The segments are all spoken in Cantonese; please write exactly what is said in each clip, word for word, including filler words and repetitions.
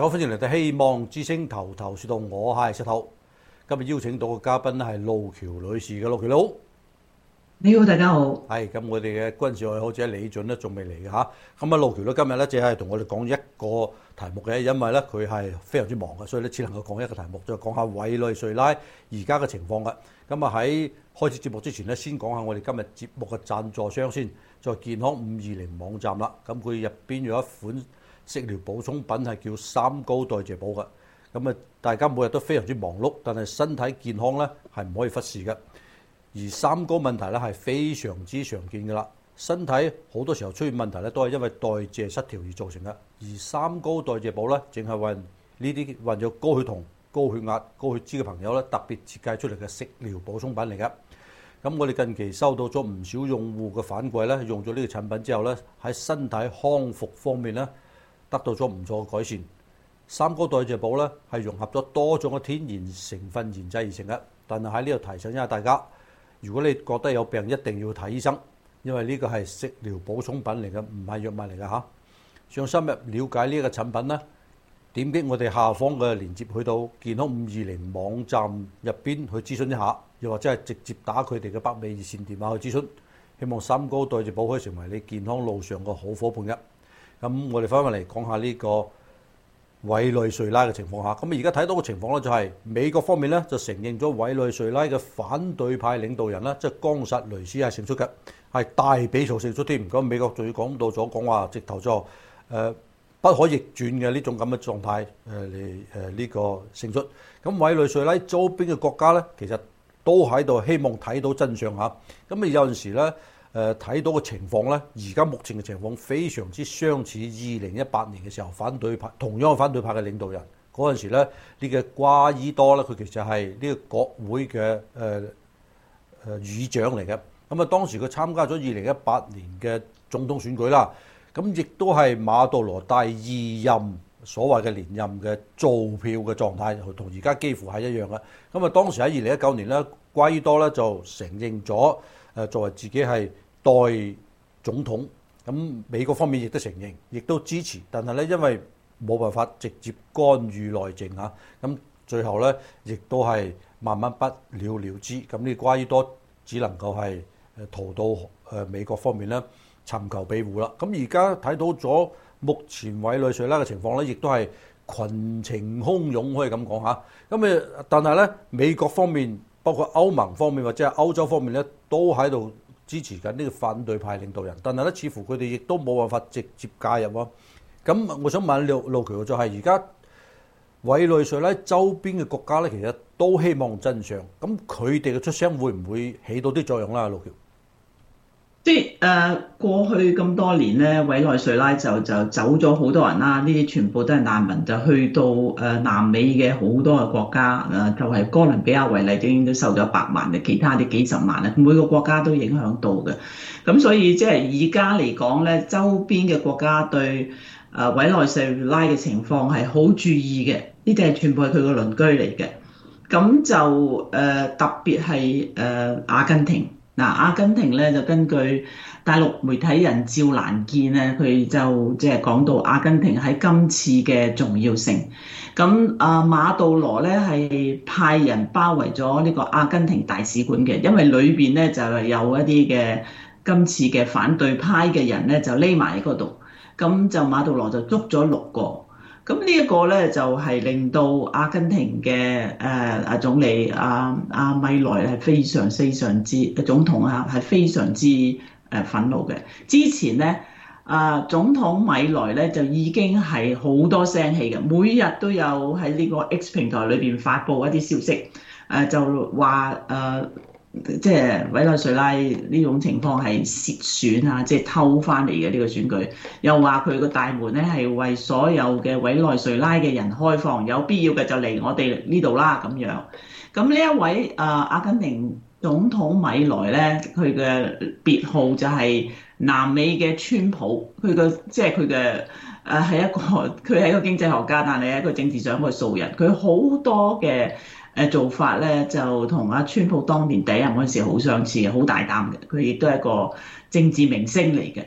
好，歡迎嚟到希望之星頭頭是道，我係石頭。今日邀請到嘅嘉賓咧係路橋女士嘅，路橋你好。 你好，大家好。 係咁，我哋嘅軍事愛好者李俊咧仲未嚟嘅嚇。咁啊，路橋咧今日咧只係同我哋講一個題目嘅，因為咧佢係非常之忙嘅，所以咧只能夠講一個題目，就講下委內瑞拉而家嘅情況嘅。咁啊喺開始節目之前咧，先講下我哋今日節目嘅贊助商先，就係健康五二零網站啦。咁佢入邊有一款食療補充品係叫三高代謝補嘅。咁啊，大家每日都非常之忙碌，但係身體健康咧係唔可以忽視嘅。而三高問題咧係非常之常見嘅啦，身體好多時候出現問題咧都係因為代謝失調而造成嘅。而三高代謝補咧，淨係為呢啲患有高血糖、高血壓、高血脂嘅朋友咧特別設計出嚟嘅食療補充品嚟嘅。咁我哋近期收到咗唔少用戶嘅反饋咧，用咗呢個產品之後咧，喺身體康復方面咧得到咗唔錯嘅改善。三高代謝補咧係融合咗多種嘅天然成分研製而成嘅，但係喺呢度提醒一下大家。如果你覺得有病，一定要睇醫生，因為呢個係食療補充品嚟嘅，唔係藥物嚟嘅嚇。想深入了解呢一個產品呢，點擊我哋下方嘅連結去到健康五二零網站入邊去諮詢一下，又或者係直接打佢哋嘅北美熱線電話去諮詢。希望三高代謝補可以成為你健康路上嘅好夥伴嘅。咁我哋翻返嚟講下呢個委內瑞拉嘅情況下，咁而家睇到嘅情況咧就係美國方面咧就承認咗委內瑞拉嘅反對派領導人咧，即係岡薩雷斯係勝出嘅，係大比數勝出添。咁美國仲要講到咗講話，直頭就誒不可逆轉嘅呢種咁嘅狀態誒嚟誒呢個勝出。咁委內瑞拉周邊嘅國家咧，其實都喺度希望睇到真相嚇。咁啊有陣時咧。誒睇到嘅情況咧，而家目前嘅情況非常之相似二零一八年嘅時候反對派同樣反對派嘅領導人嗰陣時咧，呢個瓜伊多咧佢其實係呢個國會嘅誒誒議長嚟嘅。咁啊當時佢參加咗二零一八年嘅總統選舉啦，咁亦都係馬杜羅第二任所謂嘅連任嘅造票嘅狀態，同而家幾乎係一樣嘅。咁啊當時喺二零一九年咧，瓜伊多咧就承認咗誒作為自己係代總統，咁美國方面亦都承認，亦都支持，但係咧因為冇辦法直接干預內政嚇，咁最後咧亦都係慢慢不了了之。咁呢瓜伊多只能夠係誒逃到誒美國方面咧尋求庇護啦。咁而家睇到咗目前委內瑞拉嘅情況咧，亦都係群情洶湧，可以咁講嚇。咁誒，但係咧美國方面包括歐盟方面或者係歐洲方面咧，都喺度支持緊呢個反對派領導人，但係咧似乎佢哋亦都冇辦法直接介入喎。咁我想問路路橋就係而家委內瑞拉周邊嘅國家咧，其實都希望真相。咁佢哋嘅出聲會唔會起到啲作用啦？路橋， 即係誒、呃、過去咁多年咧，委內瑞拉就就走咗好多人啦，呢啲全部都係難民，就去到誒、呃、南美嘅好多嘅國家，誒、呃、就係、是、哥倫比亞為例，已經都受咗百萬嘅，其他啲幾十萬啊，每個國家都影響到嘅。咁所以即係而家嚟講咧，周邊嘅國家對誒委內瑞拉嘅情況係好注意嘅，呢啲係全部係佢個鄰居嚟嘅。咁就誒、呃、特別係誒、呃、阿根廷。嗱，阿根廷咧就根據大陸媒體人趙蘭健咧，佢就即係講到阿根廷喺今次嘅重要性。咁啊，馬杜羅咧係派人包圍咗呢個阿根廷大使館嘅，因為裏邊咧就係有一啲嘅今次嘅反對派嘅人咧就匿埋喺嗰度，咁就馬杜羅就捉咗六個。咁呢一個咧就係令到阿根廷嘅誒阿總理阿阿米萊係非常非常之總統啊係非常之誒憤怒嘅。之前咧啊總統米萊咧就已經係好多聲氣嘅，每日都有喺呢個 X 平台裏邊發布一啲消息，誒就話誒。即係委內瑞拉呢種情況係竊選啊，即係偷翻嚟嘅呢個選舉，又話佢個大門咧係為所有嘅委內瑞拉嘅人開放，有必要嘅就嚟我哋呢度啦咁樣。咁呢一位啊、呃、阿根廷總統米萊咧，佢嘅別號就係南美嘅川普，佢嘅即係佢嘅誒係一個佢係一個經濟學家，但係係一個政治上嘅素人，佢好多嘅。誒做法咧就同阿川普當年第一任嗰陣時好相似嘅，好大膽嘅。佢亦都係一個政治明星嚟嘅。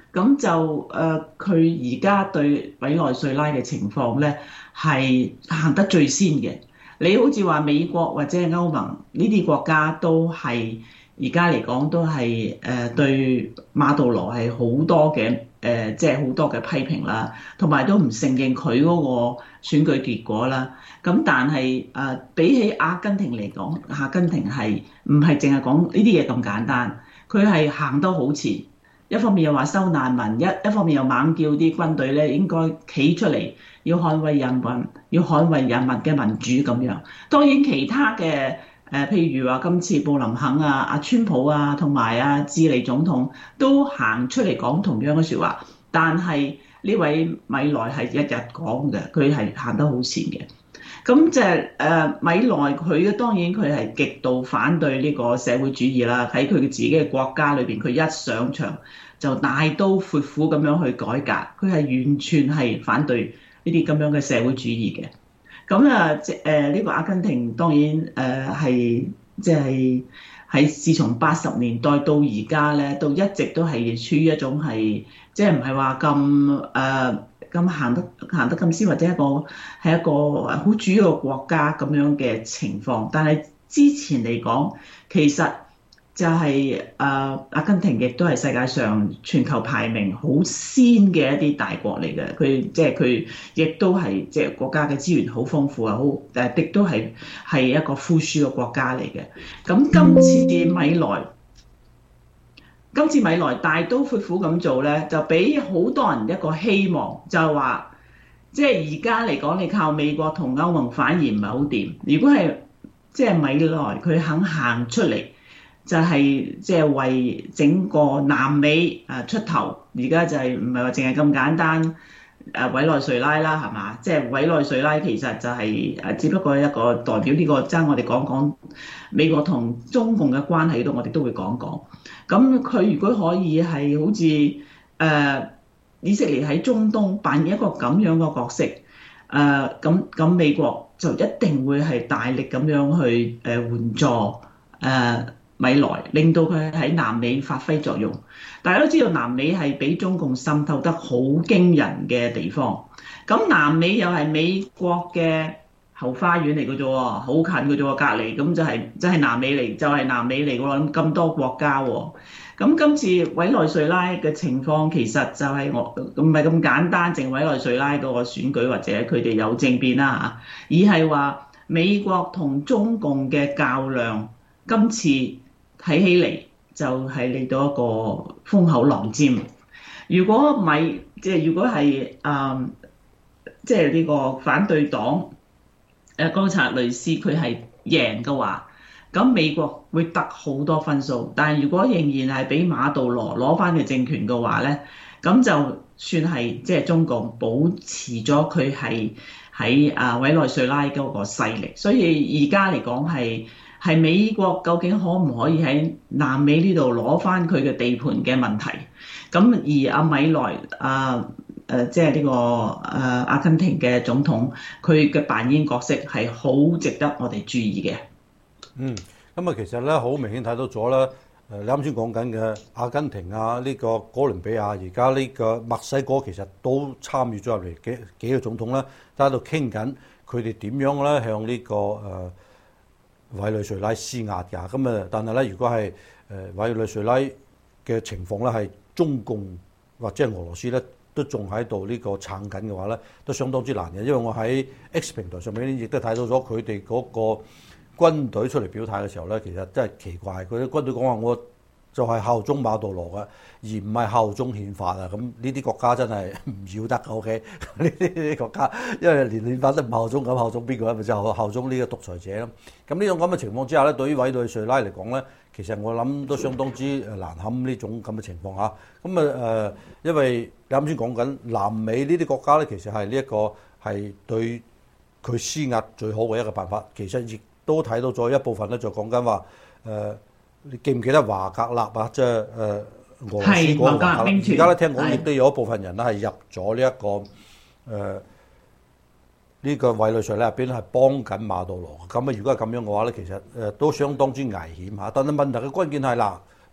咁就誒佢而家對委內瑞拉嘅情況咧係行得最先嘅。你好似話美國或者係歐盟呢啲國家都係而家嚟講都係誒對馬杜羅係好多嘅誒，即係好多嘅批評啦，同埋都唔承認佢嗰個選舉結果啦。咁但係誒、呃、比起阿根廷嚟講，阿根廷係唔係淨係講呢啲嘢咁簡單？佢係行得好前，一方面又話收難民，一一方面又猛叫啲軍隊咧應該企出嚟，要捍衛人民，要捍衛人民嘅民主咁樣。當然其他嘅誒、呃，譬如話今次布林肯啊、阿川普啊，同埋阿智利總統都行出嚟講同樣嘅説話，但係呢位米萊係一日講嘅，佢係行得好前嘅。咁即係誒米萊佢當然佢係極度反對呢個社會主義啦，喺佢嘅自己嘅國家裏邊，佢一上場就大刀闊斧咁樣去改革，佢係完全係反對呢啲咁樣嘅社會主義嘅。咁啊即誒呢個阿根廷當然誒係即係喺自從八十年代到而家咧，都一直都係處於一種係即係唔係話咁誒。咁行得行得咁先，或者一個係一個好主要嘅國家咁樣嘅情況。但係之前嚟講，其實就係、是、誒、呃、阿根廷亦都係世界上全球排名好先嘅一啲大國嚟嘅。佢即係佢亦都係即係國家嘅資源好豐富啊，好誒亦都係係一個富庶嘅國家嚟嘅。咁今次米萊。今次米萊大刀闊斧咁做咧，就俾好多人一個希望，就係話，即係而家嚟講，你靠美國同歐盟反而唔係好掂。如果係即係米萊佢肯行出嚟，就係即係為整個南美啊出頭。而家就係唔係話淨係咁簡單誒委內瑞拉啦，係嘛？即係委內瑞拉其實就係誒，只不過一個代表呢個爭我哋講講美國同中共嘅關係度，我哋都會講講。咁佢如果可以係好似誒、呃、以色列喺中東扮演一個咁樣嘅角色，誒咁咁美國就一定會係大力咁樣去誒援助誒、呃、米萊，令到佢喺南美發揮作用。大家都知道南美係俾中共滲透得好驚人嘅地方，咁南美又係美國嘅後花園嚟嘅啫喎，好近嘅啫喎，隔離咁就係、是、就係、是、南美嚟，就係、是、南美嚟喎，咁多國家喎。咁今次委內瑞拉嘅情況其實就係我唔係咁簡單，淨委內瑞拉嗰個選舉或者佢哋有政變啦嚇，而係話美國同中共嘅較量，今次睇起嚟就係嚟到一個風口浪尖。如果米即係如果係誒即係呢個反對黨。誒岡察雷斯佢係贏嘅話，咁美國會得好多分數。但係如果仍然係俾馬杜羅攞翻嘅政權嘅話咧，咁就算係即係中共保持咗佢係喺啊委內瑞拉嗰個勢力。所以而家嚟講係係美國究竟可唔可以喺南美呢度攞翻佢嘅地盤嘅問題。咁而阿米萊啊。誒即係呢個誒阿根廷嘅總統，佢嘅扮演角色係好值得我哋注意嘅。 嗯，咁啊其實咧好明顯睇到咗啦。誒你啱先講緊嘅阿根廷啊，呢個哥倫比亞，而家呢個墨西哥其實都參與咗入嚟幾幾個總統咧，都喺度傾緊佢哋點樣咧向呢個誒委內瑞拉施壓㗎。咁啊，但係咧如果係誒委內瑞拉嘅情況咧係中共或者係俄羅斯咧，都仲喺度呢個撐緊嘅話咧，都相當之難嘅。因為我喺 X 平台上面亦都睇到咗佢哋嗰個軍隊出嚟表態嘅時候咧，其實真係奇怪。佢啲軍隊講話我就係效忠馬杜羅嘅，而唔係效忠憲法啊。咁呢啲國家真係唔要得嘅。OK，呢啲國家因為連憲法都唔效忠，咁效忠邊個咧？咪就效忠呢個獨裁者咯。咁呢種咁嘅情況之下咧，對於委內瑞拉嚟講咧，其實我諗都相當之誒難堪呢種咁嘅情況嚇。咁啊誒，因為你啱先講緊南美呢啲國家咧，其實係呢一個係對佢施壓最好嘅一個辦法。其實亦都睇到咗一部分咧，就講緊話誒，你記唔記得華格納啊？即係誒俄羅斯嗰個華格納。而家咧聽講亦都有一部分人咧係入咗呢一個誒。呃呢個委內瑞拉入邊係幫緊馬杜羅，咁啊如果係咁樣嘅話咧，其實誒都相當之危險嚇。但係問題嘅關鍵係嗱，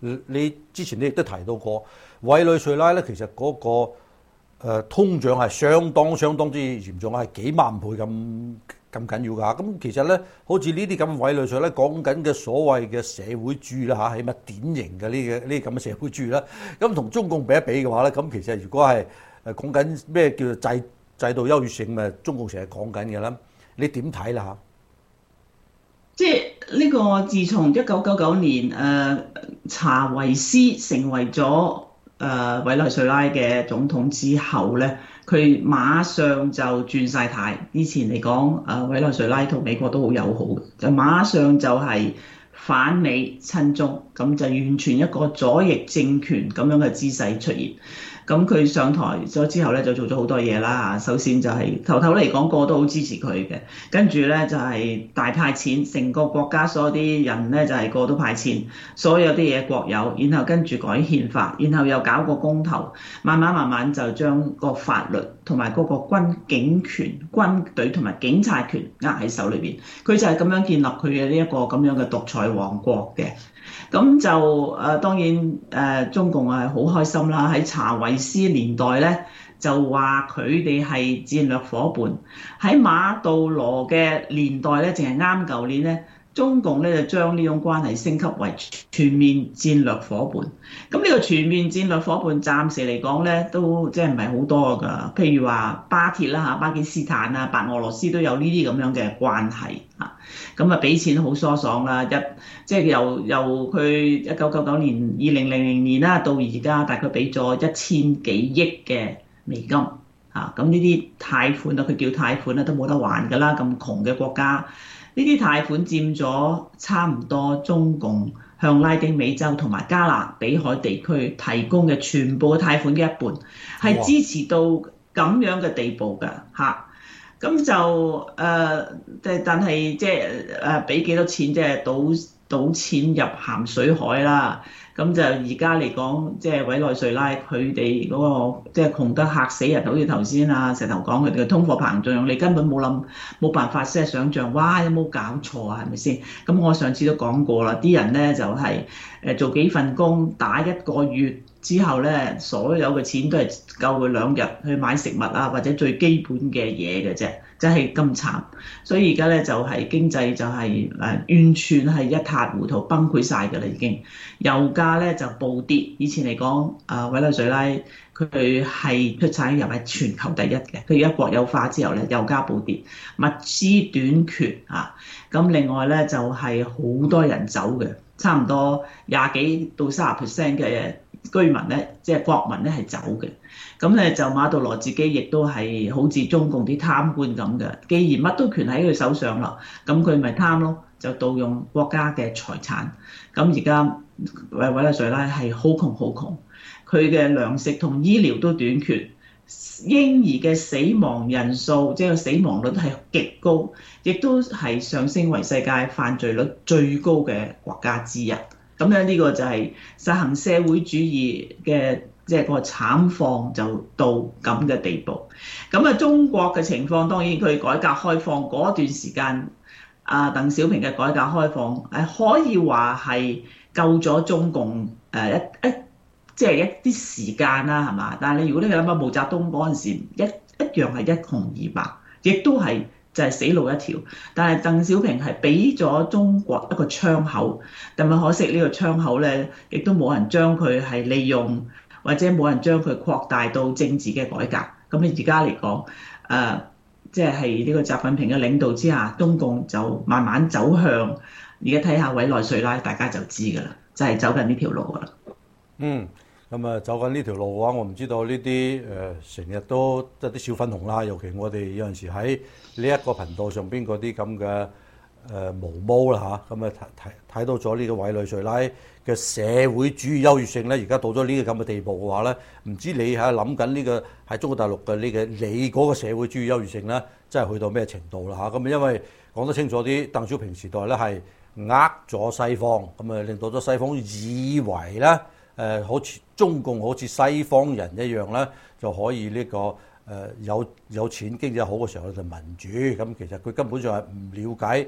你之前你亦都提到過，委內瑞拉咧其實嗰、個、呃、通脹係相當相當之嚴重，係幾萬倍咁咁緊要㗎。咁其實咧，好似呢啲咁委內瑞拉講緊嘅所謂嘅社會主義啦嚇，起碼典型嘅呢嘅呢咁嘅社會主義啦。咁同中共比一比嘅話咧，咁其實如果係誒講緊咩叫做制制度優越性，咪中共成日講緊嘅啦。你點睇啦嚇？ 即係呢個自從一九九九年誒、呃、查韋斯成為咗誒、呃、委內瑞拉嘅總統之後咧，佢馬上就轉晒態。以前嚟講，誒、呃、委內瑞拉同美國都好友好嘅，就馬上就係反美親中，咁就完全一個左翼政權咁樣嘅姿勢出現。咁佢上台咗之後咧，就做咗好多嘢啦。首先就係、是、頭頭嚟講，個個都好支持佢嘅。跟住咧就係、是、大派錢，成個國家所有啲人咧就係、是、個個都派錢，所有啲嘢國有。然後跟住改憲法，然後又搞個公投，慢慢慢慢就將個法律同埋嗰個軍警權、軍隊同埋警察權握喺手裏邊。佢就係咁樣建立佢嘅呢一個咁樣嘅獨裁王國嘅。咁就誒、呃、當然誒、呃、中共係好開心啦！喺查韋斯年代咧，就話佢哋係戰略夥伴。喺馬杜羅嘅年代咧，淨係啱舊年咧，中共咧就將呢種關係升級為全面戰略夥伴。咁呢個全面戰略夥伴暫時嚟講咧，都即係唔係好多㗎。譬如話巴鐵啦嚇，巴基斯坦啊、白俄羅斯都有呢啲咁樣嘅關係嚇。咁啊，俾錢好疏爽啦！一即係由由佢一九九九年、二零零零年啦，到而家大概俾咗一千幾億嘅美金嚇。咁呢啲貸款啊，佢叫貸款啦，都冇得還㗎啦。咁窮嘅國家，呢啲貸款佔咗差唔多中共向拉丁美洲同埋加勒比海地區提供嘅全部嘅貸款嘅一半，係支持到咁樣嘅地步㗎嚇。咁就誒，即、呃、但係即係誒，俾幾多錢即係賭賭錢入鹹水海啦。咁就而家嚟講，即係委內瑞拉佢哋嗰個即係窮得嚇死人，好似頭先啊石頭講佢哋嘅通貨膨脹，你根本冇諗冇辦法即係想像，哇有冇搞錯啊？係咪先？咁我上次都講過啦，啲人咧就係誒做幾份工打一個月之後咧，所有嘅錢都係夠佢兩日去買食物啊，或者最基本嘅嘢嘅啫。真係咁慘，所以而家咧就係、是、經濟就係、是、誒、呃、完全係一塌糊塗崩潰晒㗎啦已經，油價咧就暴跌。以前嚟講，啊委內瑞拉佢係出產油係全球第一嘅，佢而家國有化之後咧，油價暴跌，物資短缺啊。咁另外咧就係、是、好多人走嘅，差唔多廿幾到三十 percent 嘅居民咧，即係國民咧係走嘅。咁咧就馬杜羅自己亦都係好似中共啲貪官咁嘅，既然乜都權喺佢手上啦，咁佢咪貪咯，就盜用國家嘅財產。咁而家委委內瑞拉係好窮好窮，佢嘅糧食同醫療都短缺，嬰兒嘅死亡人數即係個死亡率係極高，亦都係上升為世界犯罪率最高嘅國家之一。咁咧呢個就係實行社會主義嘅。即係個慘況就到咁嘅地步，咁啊中國嘅情況當然佢改革開放嗰段時間，啊鄧小平嘅改革開放係可以話係救咗中共誒一一即係一啲時間啦，係嘛？但係你如果你諗下毛澤東嗰陣時，一一樣係一窮二白，亦都係就係死路一條。但係鄧小平係俾咗中國一個窗口，但係可惜呢個窗口咧，亦都冇人將佢係利用。或者冇人將佢擴大到政治嘅改革，咁你而家嚟講，誒即係呢個習近平嘅領導之下，中共就慢慢走向，而家睇下委內瑞拉，大家就知㗎啦，就係、是、走緊呢條路㗎啦。 嗯，咁啊走緊呢條路嘅話，我唔知道呢啲誒成日都即係啲小粉紅啦，尤其我哋有陣時喺呢一個頻道上邊嗰啲咁嘅誒毛毛啦嚇，咁啊睇睇睇到咗呢個委內瑞拉嘅社會主義優越性咧，而家到咗呢個咁嘅地步嘅話咧，唔知你喺諗緊呢個喺中國大陸嘅呢個你嗰個社會主義優越性咧，真係去到咩程度啦嚇？咁因為講得清楚啲，鄧小平時代咧係呃咗西方，咁啊令到咗西方以為咧誒好似中共好似西方人一樣咧，就可以呢個誒有有錢經濟好嘅時候咧就民主，咁其實佢根本上係唔了解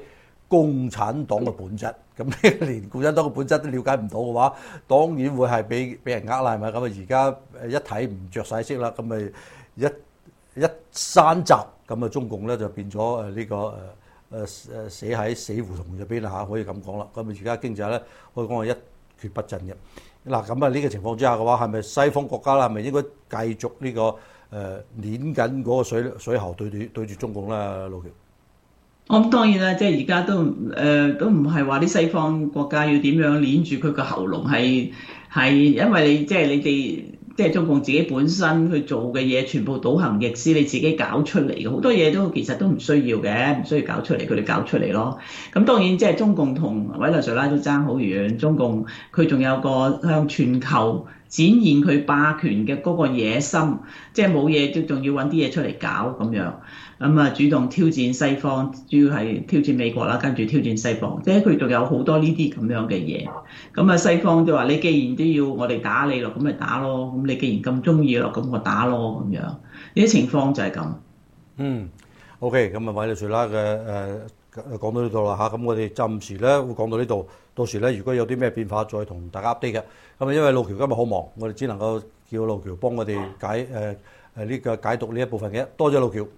共產黨嘅本質。咁連共產黨嘅本質都了解唔到嘅話，當然會係俾俾人呃啦，係咪？咁啊而家一睇唔着晒色啦，咁咪一一山集，咁啊中共咧就變咗誒呢個誒誒誒死喺死胡同入邊啦嚇，可以咁講啦。咁啊而家經濟咧可以講係一蹶不振嘅。嗱咁啊呢個情況之下嘅話，係咪西方國家啦，係咪應該繼續呢、這個誒攣緊嗰個水水喉對住對住中共咧？路橋。 我咁當然啦，即係而家都誒、呃、都唔係話啲西方國家要點樣捏住佢個喉嚨，係係因為你即係你哋即係中共自己本身去做嘅嘢，全部倒行逆施，你自己搞出嚟嘅好多嘢都其實都唔需要嘅，唔需要搞出嚟，佢哋搞出嚟咯。咁當然即係中共同委內瑞拉都爭好遠，中共佢仲有個向全球展現佢霸權嘅嗰個野心，即係冇嘢都仲要揾啲嘢出嚟搞咁樣。咁啊，主動挑戰西方，主要係挑戰美國啦，跟住挑戰西方，即係佢仲有好多呢啲咁樣嘅嘢。咁啊，西方就話你既然都要我哋打你咯，咁咪打咯。咁你既然咁中意咯，咁我打咯咁樣。呢啲情況就係咁。 嗯，OK，咁啊，委內瑞拉嘅誒講到呢度啦嚇，咁我哋暫時咧會講到呢度。到時咧，如果有啲咩變化，再同大家 update 嘅。咁啊，因為路橋今日好忙，我哋只能夠叫路橋幫我哋解誒誒呢個解讀呢一部分嘅。多謝路橋。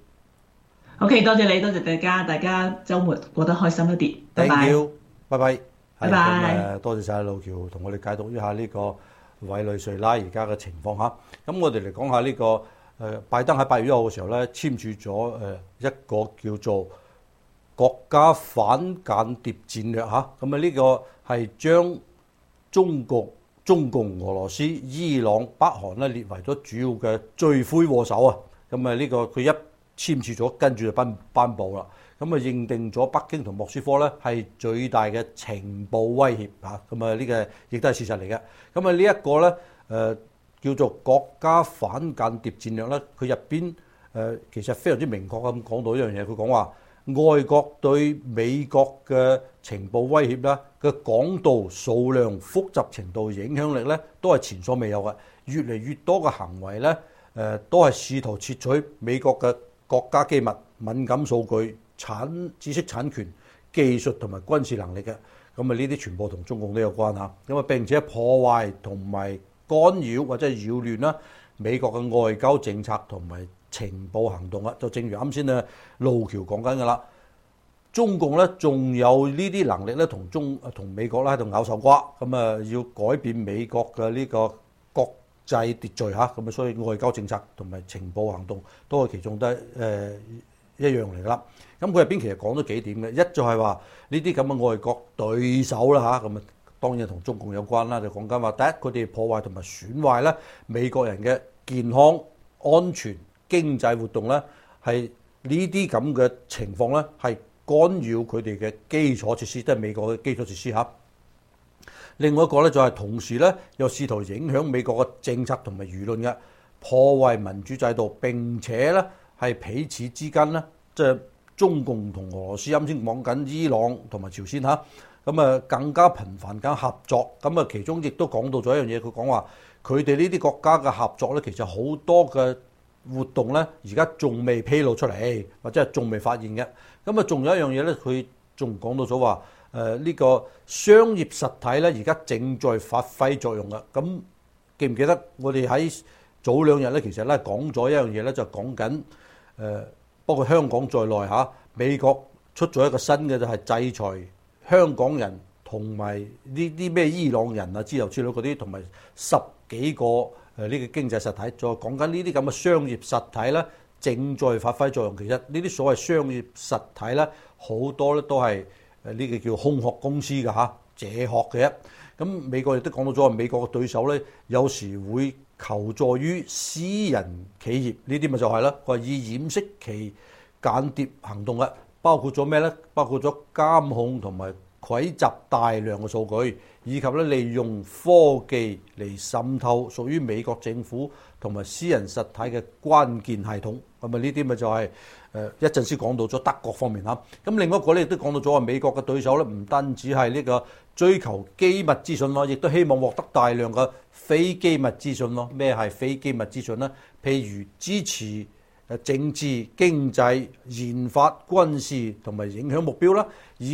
OK， 多謝你，多謝大家，大家週末過得開心一啲。拜拜。 Thank you，拜拜。 拜拜。 誒，多謝晒路橋同我哋解讀一下呢個委內瑞拉而家嘅情況嚇。咁我哋嚟講下呢個誒拜登喺八月一號嘅時候咧簽署咗誒一個叫做國家反間諜戰略嚇。咁啊呢個係將中國、中共、俄羅斯、伊朗、北韓咧列為咗主要嘅罪魁禍首啊。咁啊呢個佢一簽署咗，跟住就頒頒布啦。咁啊認定咗北京同莫斯科咧係最大嘅情報威脅嚇。咁啊呢個亦都係事實嚟嘅。咁啊呢一個咧誒叫做國家反間諜戰略咧，佢入邊誒其實非常之明確咁講到一樣嘢。佢講話外國對美國嘅情報威脅咧嘅廣度、數量、複雜程度、影響力咧都係前所未有嘅。越嚟越多嘅行為咧誒都係試圖竊取美國嘅國家機密、敏感數據、產知識產權、技術同埋軍事能力嘅。咁啊呢啲全部同中共都有關嚇。咁啊並且破壞同埋干擾或者係擾亂啦美國嘅外交政策同埋情報行動啊。就正如啱先啊路橋講緊㗎啦，中共咧仲有呢啲能力咧同中同美國咧喺度咬手瓜。咁啊要改變美國嘅呢個國際秩序嚇。咁啊所以外交政策同埋情報行動都係其中都係誒一樣嚟㗎啦。咁佢入邊其實講咗幾點嘅，一就係話呢啲咁嘅外國對手啦嚇。咁啊當然同中共有關啦，就講緊話第一佢哋破壞同埋損壞咧美國人嘅健康、安全、經濟活動咧，係呢啲咁嘅情況咧係干擾佢哋嘅基礎設施，即係美國嘅基礎設施嚇。另外一個咧就係同時咧又試圖影響美國嘅政策同埋輿論嘅，破壞民主制度，並且咧係彼此之間咧即係中共同俄羅斯啱先講緊伊朗同埋朝鮮嚇。咁啊更加頻繁咁合作，咁啊其中亦都講到咗一樣嘢，佢講話佢哋呢啲國家嘅合作咧，其實好多嘅活動咧，而家仲未披露出嚟，或者係仲未發現嘅。咁啊仲有一樣嘢咧，佢仲講到咗話誒呢個商業實體咧，而家正在發揮作用啦。咁記唔記得我哋喺早兩日咧，其實咧講咗一樣嘢咧，就講緊誒，包括香港在內嚇，美國出咗一個新嘅就係制裁香港人同埋呢啲咩伊朗人啊之類之類嗰啲，同埋十幾個誒呢個經濟實體，再講緊呢啲咁嘅商業實體咧，正在發揮作用。其實呢啲所謂商業實體咧，好多咧都係誒呢個叫空殼公司嘅嚇，借殼嘅。咁美國亦都講到咗，美國嘅對手咧有時會求助於私人企業，呢啲咪就係啦。佢話以掩飾其間諜行動嘅。包括咗咩咧？包括咗監控同埋蒐集大量嘅數據，以及咧利用科技嚟滲透屬於美國政府同埋私人實體嘅關鍵系統。咁啊呢啲咪就係誒一陣先講到咗德國方面嚇。咁另外一個咧亦都講到咗話，美國嘅對手咧唔單止係呢個追求機密資訊咯，亦都希望獲得大量嘅非機密資訊咯。咩係非機密資訊咧？譬如支持政治、經濟、研發、軍事同埋影響目標啦，以及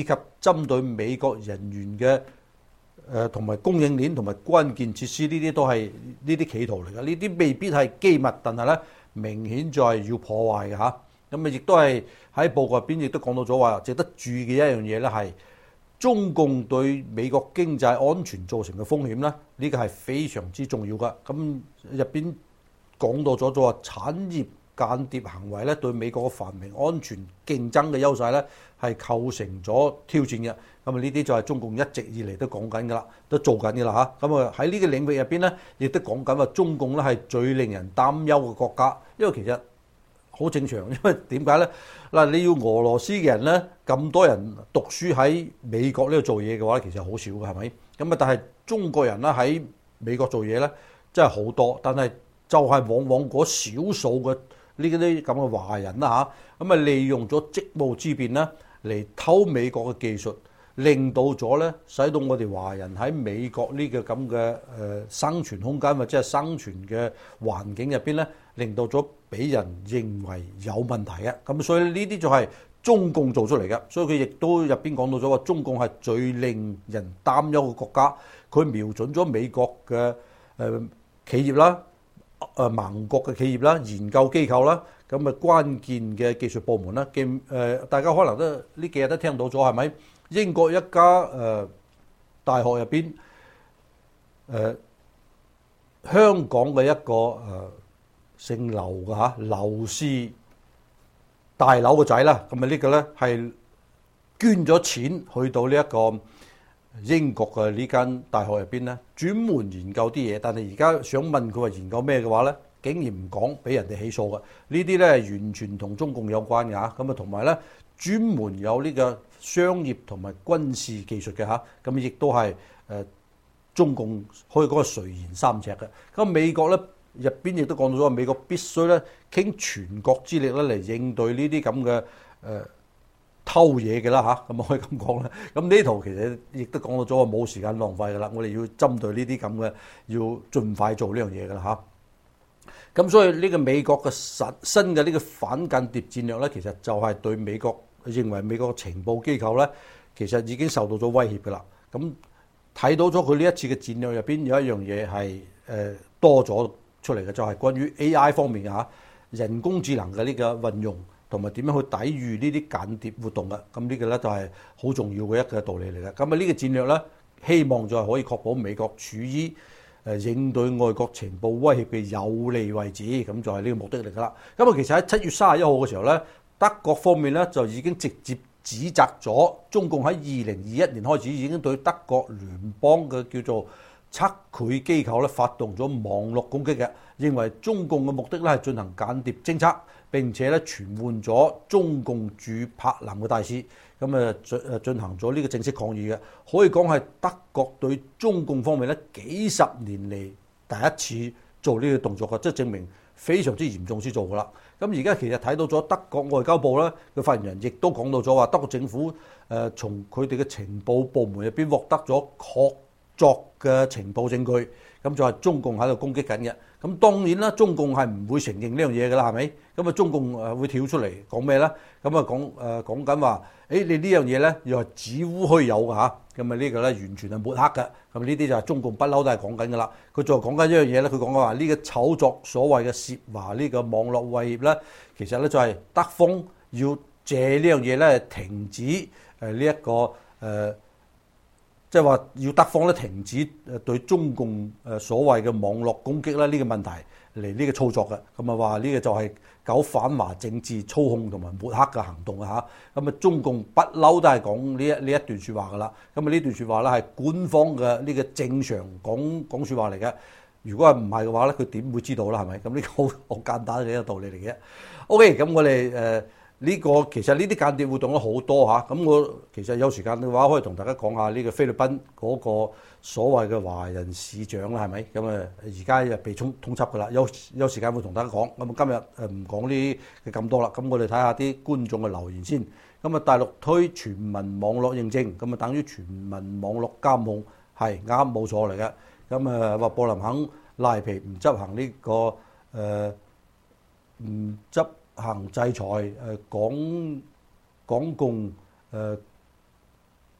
針對美國人員嘅誒同埋供應鏈同埋關鍵設施，呢啲都係呢啲企圖嚟嘅。呢啲未必係機密，但係咧明顯就係要破壞嘅嚇。咁啊，亦都係喺報告入邊亦都講到咗話，值得注意嘅一樣嘢咧係中共對美國經濟安全造成嘅風險咧，呢個係非常之重要㗎。咁入邊講到咗咗話產業間諜行為咧，對美國嘅繁榮、安全、競爭嘅優勢咧，係構成咗挑戰嘅。咁啊，呢啲就係中共一直以嚟都講緊㗎啦，都做緊㗎啦嚇。咁啊喺呢個領域入邊咧，亦都講緊話中共咧係最令人擔憂嘅國家，因為其實好正常，因為點解咧？嗱，你要俄羅斯嘅人咧咁多人讀書喺美國呢度做嘢嘅話，其實好少嘅，係咪？咁啊，但係中國人咧喺美國做嘢咧，真係好多，但係就係往往嗰少數嘅呢啲咁嘅華人啦嚇，咁啊利用咗職務之便咧嚟偷美國嘅技術，令到咗咧使到我哋華人喺美國呢個咁嘅誒生存空間或者係生存嘅環境入邊咧，令到咗俾人認為有問題嘅。咁所以呢啲就係中共做出嚟嘅，所以佢亦都入邊講到咗話，中共係最令人擔憂嘅國家。佢瞄準咗美國嘅誒企業啦。誒盟國嘅企業啦、研究機構啦，咁啊關鍵嘅技術部門啦，嘅誒大家可能都呢幾日都聽到咗，係咪？英國一家誒大學入邊誒香港嘅一個誒姓劉嘅嚇劉氏大樓嘅仔啦，咁啊呢個咧係捐咗錢去到呢一個英國嘅呢間大學入邊咧，專門研究啲嘢，但係而家想問佢話研究咩嘅話咧，竟然唔講，俾人哋起訴嘅。呢啲咧係完全同中共有關嘅嚇，咁啊同埋咧專門有呢個商業同埋軍事技術嘅嚇，咁亦都係誒中共可以講係垂涎三尺嘅。咁美國咧入邊亦都講到咗，美國必須咧傾全國之力咧嚟應對呢啲咁嘅誒。呃偷嘢嘅啦嚇，咁可以咁講啦。咁呢圖其實亦都講到咗話冇時間浪費㗎啦，我哋要針對呢啲咁嘅，要盡快做呢樣嘢㗎啦嚇。咁所以呢個美國嘅新新嘅呢個反間諜戰略咧，其實就係對美國認為美國情報機構咧，其實已經受到咗威脅㗎啦。咁睇到咗佢呢一次嘅戰略入邊有一樣嘢係誒多咗出嚟嘅，就係關於 A I 方面嘅嚇，人工智能嘅呢個運用。同埋點樣去抵禦呢啲間諜活動嘅，咁呢個咧就係好重要嘅一個道理嚟嘅。咁啊呢個戰略咧，希望就係可以確保美國處於誒應對外國情報威脅嘅有利位置，咁就係呢個目的嚟㗎啦。咁啊其實喺七月三十一號嘅時候咧，德國方面咧就已經直接指責咗中共喺二零二一年開始已經對德國聯邦嘅叫做測繪機構咧發動咗網絡攻擊嘅，認為中共嘅目的咧係進行間諜偵測。並且咧傳喚咗中共駐柏林嘅大使，咁啊進誒進行咗呢個正式抗議嘅，可以講係德國對中共方面咧幾十年嚟第一次做呢個動作嘅，即係證明非常之嚴重先做㗎啦。咁而家其實睇到咗德國外交部咧嘅發言人亦都講到咗話，德國政府誒從佢哋嘅情報部門入邊獲得咗確鑿嘅情報證據，咁就係中共喺度攻擊緊嘅。咁當然啦，中共係唔會承認呢樣嘢㗎啦，係咪？咁啊，中共誒會跳出嚟講咩咧？咁啊講誒講緊話，誒你呢樣嘢咧又係子虛烏有㗎嚇，咁啊呢個咧完全係抹黑嘅。咁呢啲就係中共不嬲都係講緊㗎啦。佢再講緊一樣嘢咧，佢講緊話呢個炒作所謂嘅涉華呢個網絡威脅咧，其實咧就係德方要借呢樣嘢咧停止誒呢一個誒。呃即係話要德方咧停止誒對中共誒所謂嘅網絡攻擊啦，呢個問題嚟呢個操作嘅，咁啊話呢個就係搞反華政治操控同埋抹黑嘅行動啊嚇，咁啊中共不嬲都係講呢一呢一段説話㗎啦，咁啊呢段説話咧係官方嘅呢個正常講講説話嚟嘅，如果係唔係嘅話咧，佢點會知道啦？係咪？咁呢個好好簡單嘅一個道理嚟嘅。OK，咁我哋誒。呃呢、這個其實呢啲間諜活動都好多嚇，咁我其實有時間嘅話，可以同大家講下呢個菲律賓嗰個所謂嘅華人市長啦，係咪？咁啊，而家又被通通緝㗎啦，有有時間會同大家講。咁今日誒唔講呢嘅咁多啦，咁我哋睇下啲觀眾嘅留言先。咁啊，大陸推全民網絡認證，咁啊等於全民網絡監控，係啱冇錯嚟嘅。咁啊話布林肯賴皮唔執行呢、這個誒唔、呃、執行制裁誒港港共誒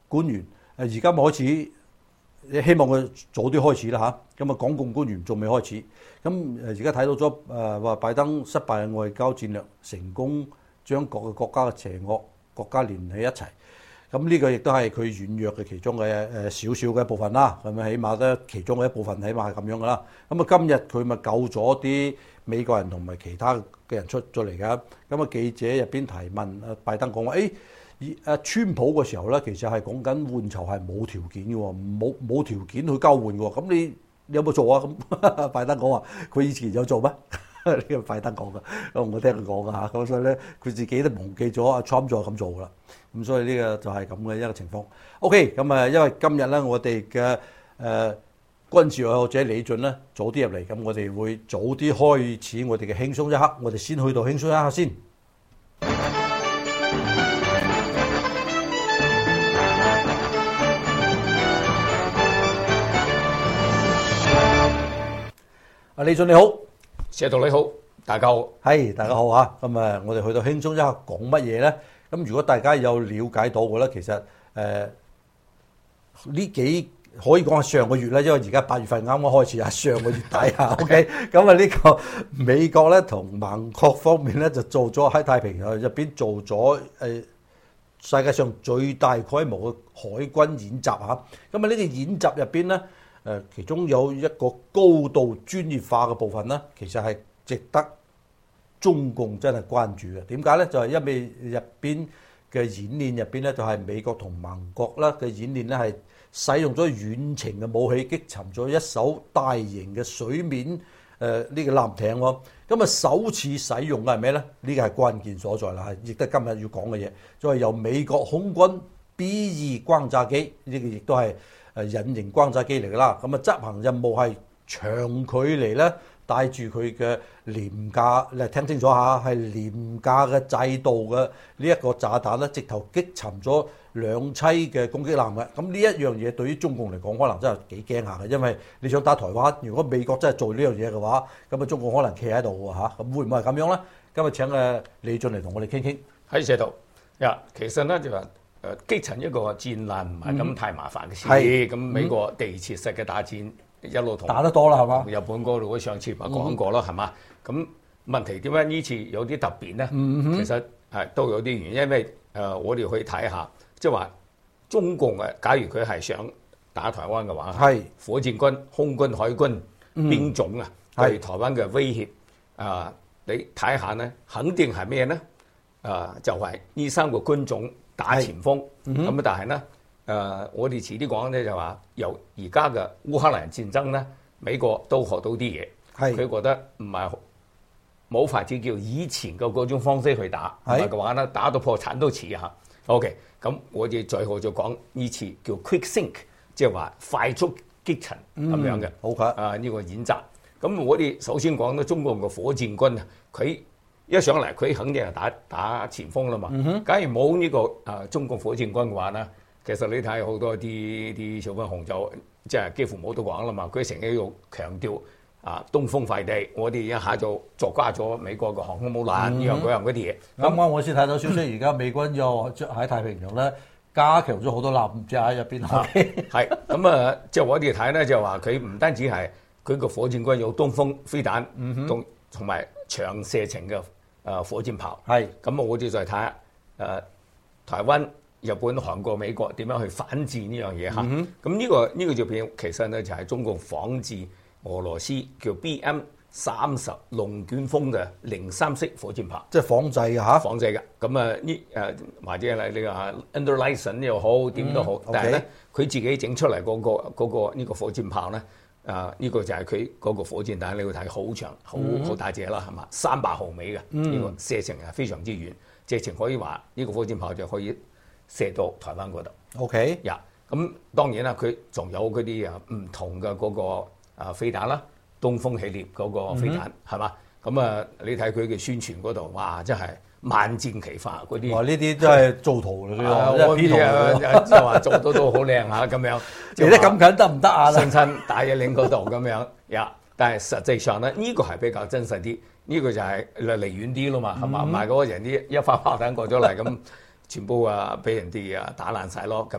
官員誒而家咪開始，希望佢早啲開始啦嚇。咁啊，港共官員仲未開始。咁誒而家睇到咗誒話拜登失敗嘅外交戰略，成功將各個國家嘅邪惡國家連喺一齊。咁呢個亦都係佢軟弱嘅其中嘅誒少少嘅一部分啦。咁啊，起碼咧其中嘅一部分，起碼係咁樣噶啦。咁啊，今日佢咪救咗啲美國人同埋其他嘅人出咗嚟㗎。咁啊，記者入邊提問啊，拜登講話誒，誒川普嘅時候咧，其實係講緊換囚係冇條件嘅喎，冇冇條件去交換嘅喎。咁你你有冇做啊？咁拜登講話佢以前有做咩？呢個拜登講嘅，我聽佢講嘅嚇。咁所以咧，佢自己都忘記咗阿 Trump 就咁做啦。咁所以呢個就係咁嘅一個情況。OK，咁啊，因為今日咧，我哋嘅誒軍事愛好者李俊咧早啲入嚟，咁我哋會早啲開始我哋嘅輕鬆一刻。我哋先去到輕鬆一刻先。阿李俊你好。 社道你好，大家好， 係大家好嚇。咁啊，我哋去到輕鬆一刻講乜嘢咧？咁如果大家有了解到嘅咧，其實誒呢、呃、幾可以講係上個月咧，因為而家八月份啱啱開始啊，上個月底啊，OK。咁啊呢個美國咧同盟國方面咧就做咗喺太平洋入邊做咗誒、呃、世界上最大規模嘅海軍演習嚇。咁啊呢個演習入邊咧。誒，其中有一個高度專業化嘅部分咧，其實係值得中共真係關注嘅。點解咧？就係因為入邊嘅演練入邊咧，就係美國同盟國啦嘅演練咧，係使用咗遠程嘅武器擊沉咗一艘大型嘅水面誒呢個艦艇喎。咁啊，首次使用嘅係咩咧？呢個係關鍵所在啦，係亦都係今日要講嘅嘢。就係由美國空軍 B 二轟炸機，呢個亦都係。誒隱形轟炸機嚟㗎啦，咁啊執行任務係長距離咧，帶住佢嘅廉價，你聽清楚下，係廉價嘅制度嘅呢一個炸彈咧，直頭擊沉咗兩棲嘅攻擊艦嘅。咁呢一樣嘢對於中共嚟講，可能真係幾驚嚇嘅，因為你想打台灣，如果美國真係做呢樣嘢嘅話，咁啊中共可能企喺度喎嚇，咁會唔會係咁樣咧？今日請誒李俊嚟同我哋傾傾。 喺社度呀，其實咧就話。誒擊沉一個戰艦唔係咁太麻煩嘅事，咁、嗯、美國第二次世界大戰一路同打得多啦，係嘛？ 日本嗰度，上次咪講過咯，係嘛？咁問題點解呢次有啲特別咧、嗯？其實係都有啲原因，因為誒我哋可以睇下，即係話中共誒，假如佢係想打台灣嘅話，係火箭軍、空軍、海軍、兵種啊，對台灣嘅威脅啊、呃，你睇下咧，肯定係咩咧？誒、呃、就係、是、呢三個軍種。打前鋒，咁、嗯、但係咧，誒、呃，我哋遲啲講咧就話，由而家嘅烏克蘭戰爭咧，美國都學到啲嘢，佢覺得唔係冇法子叫以前嘅嗰種方式去打，唔係嘅話咧，打到破產都似嚇。OK，咁我哋最後就講呢次叫 quick sink， 即係話快速擊沉咁樣嘅、嗯，好嘅，啊呢、這個演習。咁我哋首先講到中國嘅火箭軍啊，佢。一上嚟佢肯定係打打前鋒啦嘛。假如冇呢個啊中國火箭軍嘅話咧，其實你睇好多啲啲小粉紅就即係幾乎冇得講啦嘛。佢成日要強調啊東風快地，我哋一下就作瓜咗美國嘅航空母艦呢樣嗰樣嗰啲嘢。 啱啱我先睇到消息，而家美軍又喺太平洋咧加強咗好多艦隻喺入邊。 係咁啊，即係我哋睇咧就話佢唔單止係佢個火箭軍有東風飛彈，同同埋長射程嘅。誒火箭炮係咁，我哋再睇下誒台灣、日本、韓國、美國點樣去反戰呢樣嘢嚇。咁、嗯、呢、這個呢、這個照片其實咧就係中國仿製俄羅斯叫 B M 三十龍捲風嘅零三式火箭炮，即係仿製嘅嚇，仿製嘅。咁啊呢誒或者係呢個 under license 又好點都好，嗯、但係咧佢自己整出嚟嗰、那個嗰、那個呢、這個火箭炮咧。啊！呢、這個就係佢嗰個火箭彈，你會睇好長、好好大隻啦，係嘛？三百毫米嘅，呢、嗯這個射程係非常之遠，直情可以話呢、這個火箭炮就可以射到台灣嗰度。OK，呀，咁當然啦，佢仲有嗰啲啊唔同嘅嗰個啊飛彈啦，東風系列嗰個飛彈係嘛？咁啊，你睇佢嘅宣傳嗰度，哇！真係萬箭齊發嗰啲。哇！呢啲都係做圖嚟嘅，即係 P 圖啊，即係話做到都好靚嚇咁樣。離得咁近得唔得啊？親親打野嶺嗰度咁樣呀，但係實際上咧，呢、這個係比較真實啲。呢、這個就係離遠啲咯嘛，係嘛？唔係嗰個人啲一發炮彈過咗嚟咁，全部啊俾人哋啊打爛晒咯咁樣。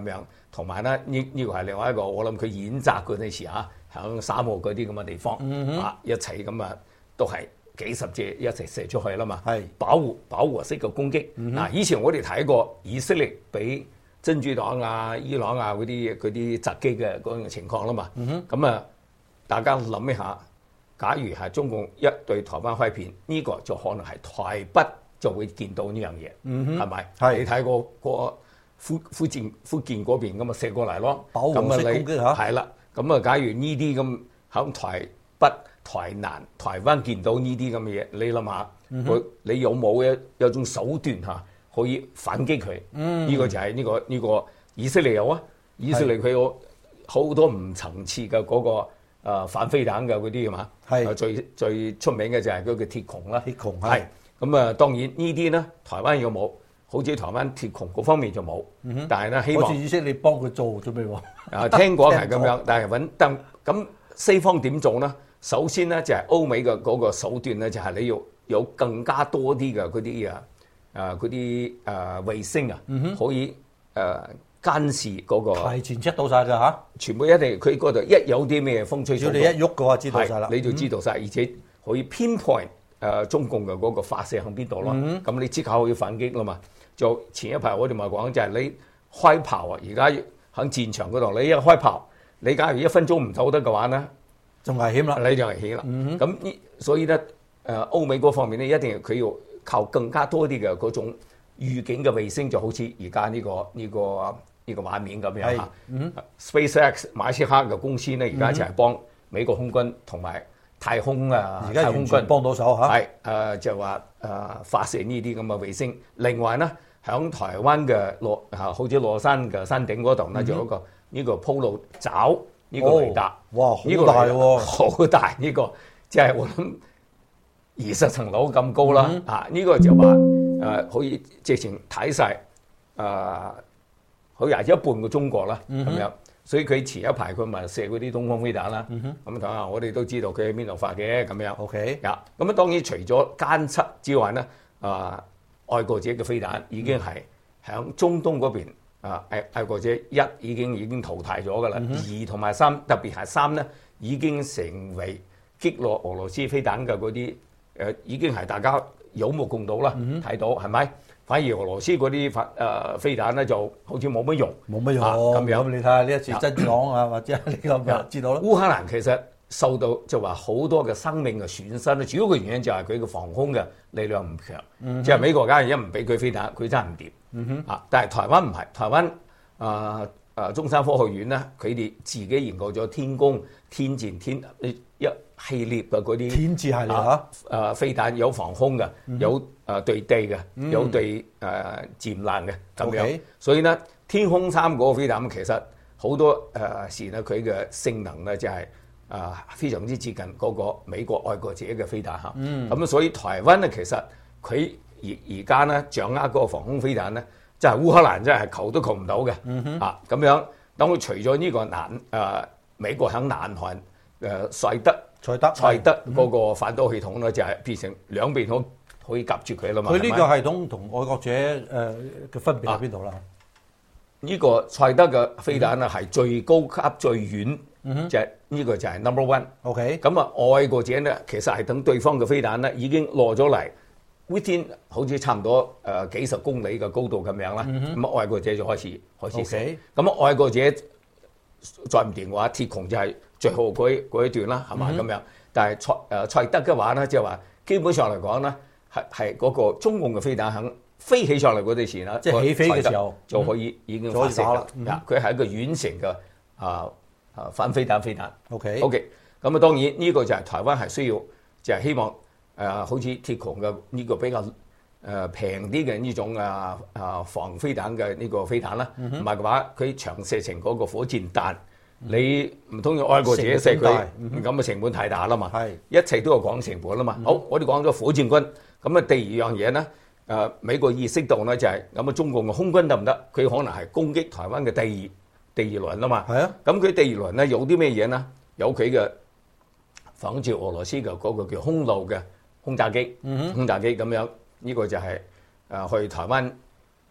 同埋咧呢呢個係另外一個，我諗佢演習嗰陣時嚇，喺沙漠嗰啲咁嘅地方、嗯、啊，一齊咁啊都係幾十隻一齊射出去啦嘛，係保護保護式嘅攻擊。嗱、嗯，以前我哋睇過以色列俾真主黨啊、伊朗啊嗰啲嗰啲襲擊嘅嗰種情況啦嘛，咁、嗯、啊大家諗一下，假如係中共一對台灣開片，呢、這個就可能係台北就會見到呢樣嘢，係、嗯、咪？係你睇過個福福建福建嗰邊咁啊射過嚟咯，保護式攻擊嚇，係啦。咁啊，假如呢啲咁喺台北、台南、台灣見到呢啲咁嘅嘢，你諗下，佢、嗯、你有冇一有種手段嚇可以反擊佢？呢、嗯這個就係呢、這個呢、這個以色列有啊，以色列佢有好多唔層次嘅嗰、那個。誒反飛彈嘅嗰啲啊嘛，係最最出名嘅就係嗰個鐵穹啦。鐵穹係咁啊，當然呢啲咧，台灣有冇？好似台灣鐵穹嗰方面就冇、嗯。但係咧，希望好似意識你幫佢做咗咩喎？啊，聽講係咁樣，但係揾但咁西方點做咧？首先咧就係、是、歐美嘅嗰個手段咧，就係、是、你要有更加多啲嘅嗰啲啊啊嗰啲誒衛星啊，嗯、可以誒。呃監視嗰、那個，提前 check 到晒㗎嚇，全部一定佢嗰度一有啲咩風吹，只要你一喐嘅話，知道晒啦，你就知道晒、嗯，而且可以 pinpoint 誒中共嘅嗰個發射喺邊度咯。咁、嗯、你即刻可以反擊啦嘛。就前一排我哋咪講就係你開炮啊，而家喺戰場嗰度，你一開炮，你假如一分鐘唔走得嘅話咧，就危險啦，你就危險啦。咁、嗯、呢，所以咧誒歐美嗰方面咧，一定佢要靠更加多啲嘅嗰種預警嘅衛星，就好似而家呢個呢、這個。呢、這個畫面咁樣嚇、嗯、，SpaceX 馬斯克嘅公司咧，而家就係幫美國空軍同埋太空啊，而家太空軍幫到手嚇，係誒、呃、就話誒、呃、發射呢啲咁嘅衛星。另外咧，響台灣嘅羅嚇，好似羅山嘅山頂嗰度咧，就有一個呢個鋪路爪呢個雷達，哇，好大喎，好大呢個，即係我諗二十層樓咁高啦、嗯，啊呢、這個就話誒、呃、可以直情睇晒。誒、呃。佢係一半嘅中國啦，咁、嗯、樣，所以佢前一排佢咪射嗰啲東方飛彈啦。咁睇下，我哋都知道佢喺邊度發嘅咁樣。OK，呀，咁啊當然除咗監測之外咧，啊愛國者嘅飛彈已經係喺中東嗰邊啊，愛愛國者一已經已經淘汰咗㗎啦，二同埋三特別係三咧已經成為擊落俄羅斯飛彈嘅嗰啲誒，已經係大家有目共睹啦，睇、嗯、到係咪？反而俄羅斯嗰啲發誒飛彈咧就好似冇乜用，冇乜用咁、啊、樣。你睇下呢一次真朗啊，或者呢個知道啦。烏克蘭其實受到就話好多嘅生命嘅損失咧，主要嘅原因就係佢嘅防空嘅力量唔強。即、嗯、係、就是、美國梗係一唔俾佢飛彈，佢真係唔掂。嗯哼，啊，但係台灣唔係，台灣啊啊中山科學院咧，佢哋自己研究咗天宮、天箭、天一系列嘅嗰啲天字系列嚇，誒飛彈有防空嘅、嗯，有誒對地嘅、嗯，有對誒戰艦嘅咁樣。Okay. 所以咧，天空三嗰個飛彈其實好多誒、呃、時咧，佢嘅性能咧就係、是、誒、呃、非常之接近嗰個美國愛國者嘅飛彈嚇。咁、嗯嗯、所以台灣咧其實佢而而家咧掌握嗰個防空飛彈咧，即係烏克蘭真係求都求唔到嘅。嗯、啊咁樣，等佢除咗呢個南誒、呃、美國喺南韓誒賽德。賽德賽德嗰個反導系統咧，就係變成兩邊可可以夾住佢啦嘛。佢呢個系統同愛國者誒嘅分別喺邊度啦？呢個賽德嘅飛彈咧係最高級最遠，就係呢個就係 number one。OK。咁啊，愛國者咧其實係等對方嘅飛彈咧已經落咗嚟 within 好似差唔多誒幾十公里嘅高度咁樣啦。咁啊，愛國者就開始開始射。咁啊，愛國者再唔掂嘅話，鐵穹就係最後嗰一段啦，係嘛咁樣？但係賽誒賽德嘅話咧，即係話基本上嚟講咧，係係嗰個中共嘅飛彈肯飛起上嚟嗰陣時啦，即係起飛嘅時候就可以已經發射啦。佢係一個遠程嘅啊啊反飛彈飛彈。OK OK，咁啊當然呢個就係台灣係需要，就係希望誒好似鐵穹嘅呢個比較誒平啲嘅呢種啊啊防飛彈嘅呢個飛彈啦。唔係嘅話，佢長射程嗰個火箭彈。你唔通要愛國者射佢，咁啊成本太大啦嘛，一切都有講成本啦嘛。好，我哋講咗火箭軍，咁啊第二樣嘢咧，誒美國意識到咧就係咁啊中共嘅空軍得唔得？佢可能係攻擊台灣嘅第二第二輪啊嘛。係啊，咁佢第二輪咧有啲咩嘢咧？有佢嘅仿照俄羅斯嘅嗰個叫空路嘅轟炸機，轟炸機咁樣，呢個就係誒去台灣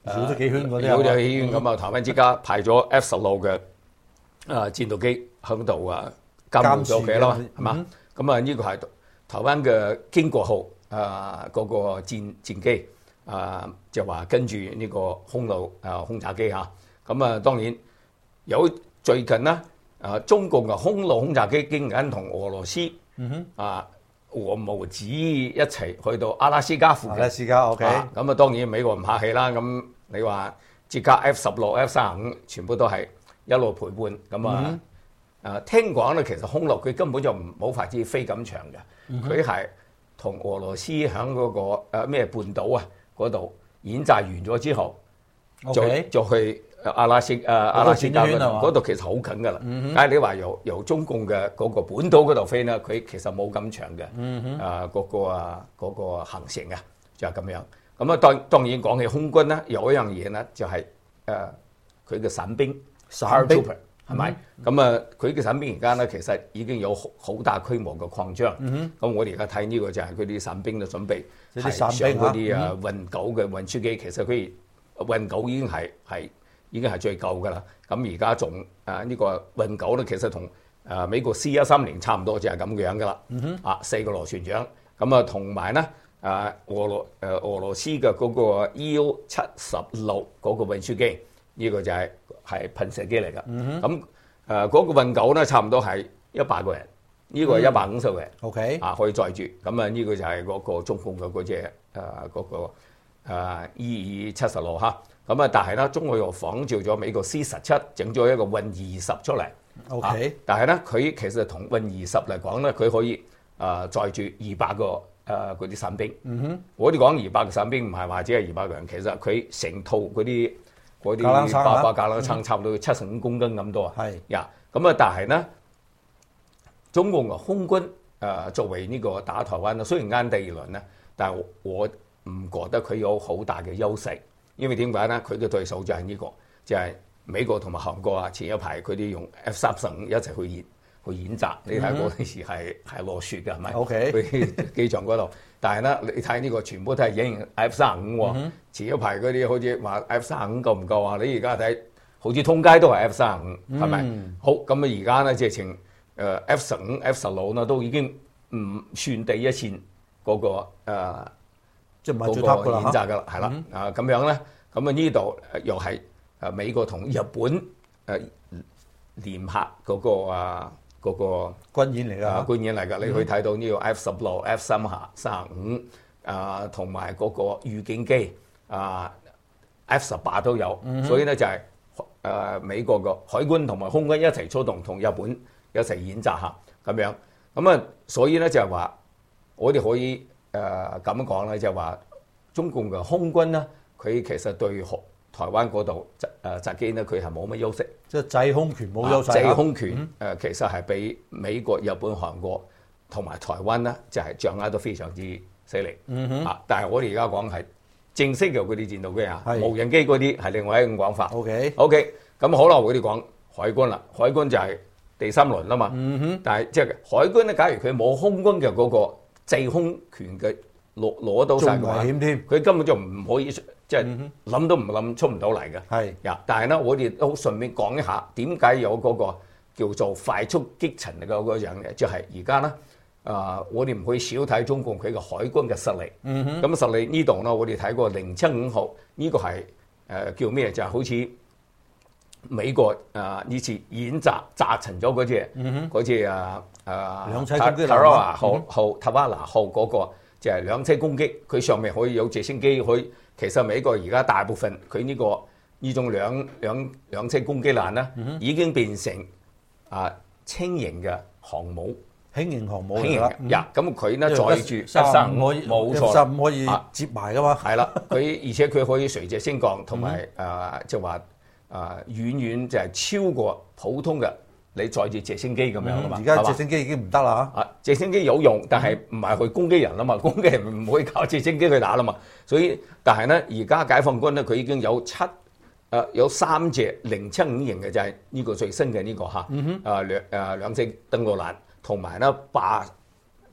繞咗幾圈嗰啲， 繞咗幾圈咁啊！台灣之家派咗 F 十六嘅啊戰鬥機喺度啊監護咗佢咯，係嘛？咁啊呢個係台灣嘅經國號啊嗰個戰戰機啊，就話跟住呢個空路啊轟炸機嚇。咁啊當然有最近啦啊中共嘅空路轟炸機竟然同俄羅斯啊和無子一齊去到阿拉斯加附近。 阿拉斯加 OK。 咁啊當然美國唔客氣啦。咁你話捷架 F 十六、F 三十五全部都係一路陪伴咁啊。嗯啊，聽講咧，其實空路佢根本就唔冇法子飛咁長嘅，佢係同俄羅斯喺嗰個誒咩半島啊嗰度演習完咗之後，就 Okay. 就去阿拉斯誒阿拉斯加嗰度，其實好近噶啦。 嗯、 但係你話由由中共嘅嗰個本島嗰度飛咧，佢其實冇咁長嘅，嗯、啊嗰、嗰個啊嗰、嗰個行程啊就係、是、咁樣。咁啊當當然講起空軍咧，有一樣嘢咧就係誒佢嘅傘兵， 傘兵。 係咪？咁啊，佢嘅傘兵而家咧，其實已經有好好大規模嘅擴張。咁、嗯、我哋而家睇呢個就係佢啲傘兵嘅準備，係上嗰啲啊運九嘅運輸機。其實佢運九已經係係已經係最舊㗎啦。咁而家仲啊呢個運九咧，其實同啊美國 C 一三零差唔多，就係咁樣㗎啦。嗯、啊四個螺旋槳，咁啊同埋咧啊俄羅誒俄羅斯嘅嗰個 U 七十六嗰個運輸機，呢、這個就係、是。係噴射機嚟㗎，咁誒嗰個運九咧差唔多係一百個人，呢、這個係一百五十個人、嗯、，OK 啊可以載住，咁啊呢個就係嗰個中共嘅嗰隻誒嗰個誒 E 二七十六哈，咁啊但係咧中國又仿照咗美國 C 十七整咗一個運二十出嚟 ，OK，、啊、 但係咧佢其實同運二十嚟講咧，佢可以誒載住二百個誒嗰啲傘兵，嗯、哼我哋講二百個傘兵唔係話只係二百個人，其實佢成套嗰啲。嗰啲八百架啦，撐差唔多七十五公斤咁多啊！係呀，咁啊，但係咧，中共嘅空軍誒、呃、作為呢個打台灣咧，雖然啱第二輪咧，但係我唔覺得佢有好大嘅優勢，因為點解咧？佢嘅對手就係呢、這個，就係、是、美國同埋韓國啊！前一排佢哋用 F 三十五一齊去演去演習，你睇嗰陣時係係落雪嘅係咪？OK，去機場嗰度。但係咧，你睇呢個全部都係影 F 三十五喎。嗯、前一排嗰啲好似話 F 三十五夠唔夠啊？你而家睇好似通街都係 F 三十五，係咪？好咁啊！而家咧直情誒 F 十五、F 十六呢都已經唔算第一線嗰、那個誒，即係嗰個演習㗎啦，係啦啊咁樣咧，咁啊呢度又係誒美國同日本誒聯合嗰個啊。嗰個軍演嚟㗎、啊， 軍演嚟㗎，你可以睇到呢個 F 十六、F 三下、三十五啊，同埋嗰個預警機啊 ，F 十八都有，嗯、所以咧就係、是、誒、呃、美國個海軍同埋空軍一齊出動，同日本一齊演習下咁樣，咁啊，所以咧就係話我哋可以誒咁講咧，就係話中共嘅空軍咧，佢其實對台灣嗰度誒襲擊咧，佢係冇乜優勢， 即係制空權冇優勢。 制空權誒、嗯、其實係比美國、日本、韓國同埋台灣咧，就係、是、掌握得非常之犀利。嗯哼。啊，但係我哋而家講係正式嘅嗰啲戰鬥機啊，無人機嗰啲係另外一種講法。OK。OK。咁好啦，我哋講海軍啦，海軍就係第三輪啦嘛。嗯哼。但係即係海軍咧，假如佢冇空軍嘅嗰個制空權嘅攞攞到晒嘅話， 仲危險添。 佢根本就唔可以。即係諗都唔諗出唔到嚟嘅，係呀。但係咧，我哋都順便講一下點解有嗰個叫做快速擊沉嘅嗰樣嘢，就係而家咧，啊，我哋唔可以少睇中共佢嘅海軍嘅實力。嗯哼，咁實力呢度咧，我哋睇過零七五號呢個係誒、呃、叫咩？就係、是、好似美國啊呢次演習炸沉咗嗰隻嗰隻啊啊兩棲攻擊塔瓦號號塔瓦拿號嗰個就係兩棲攻擊，佢上面可以有直升機去。其實美國而家大部分佢呢、這個呢種兩兩兩棲攻擊艦咧，嗯、已經變成啊輕型嘅航母， 輕型航母輕型嘅呀。咁佢咧載住 F 三十五，冇錯 F 三十五可以接埋噶嘛。 係啦、啊，佢而且佢可以垂直升降，同埋誒即係話誒遠遠就係超過普通嘅你載住直升機咁樣噶嘛。 而家直升機已經唔得啦嚇。 啊，直升機有用，但係唔係去攻擊人啊嘛，攻擊人唔可以靠直升機去打啦嘛。所以，但係咧，而家解放軍咧，佢已經有七誒、呃、有三隻零七五型嘅，就係呢個最新嘅呢、這個嚇，啊兩誒兩隻登陸艦，同埋咧八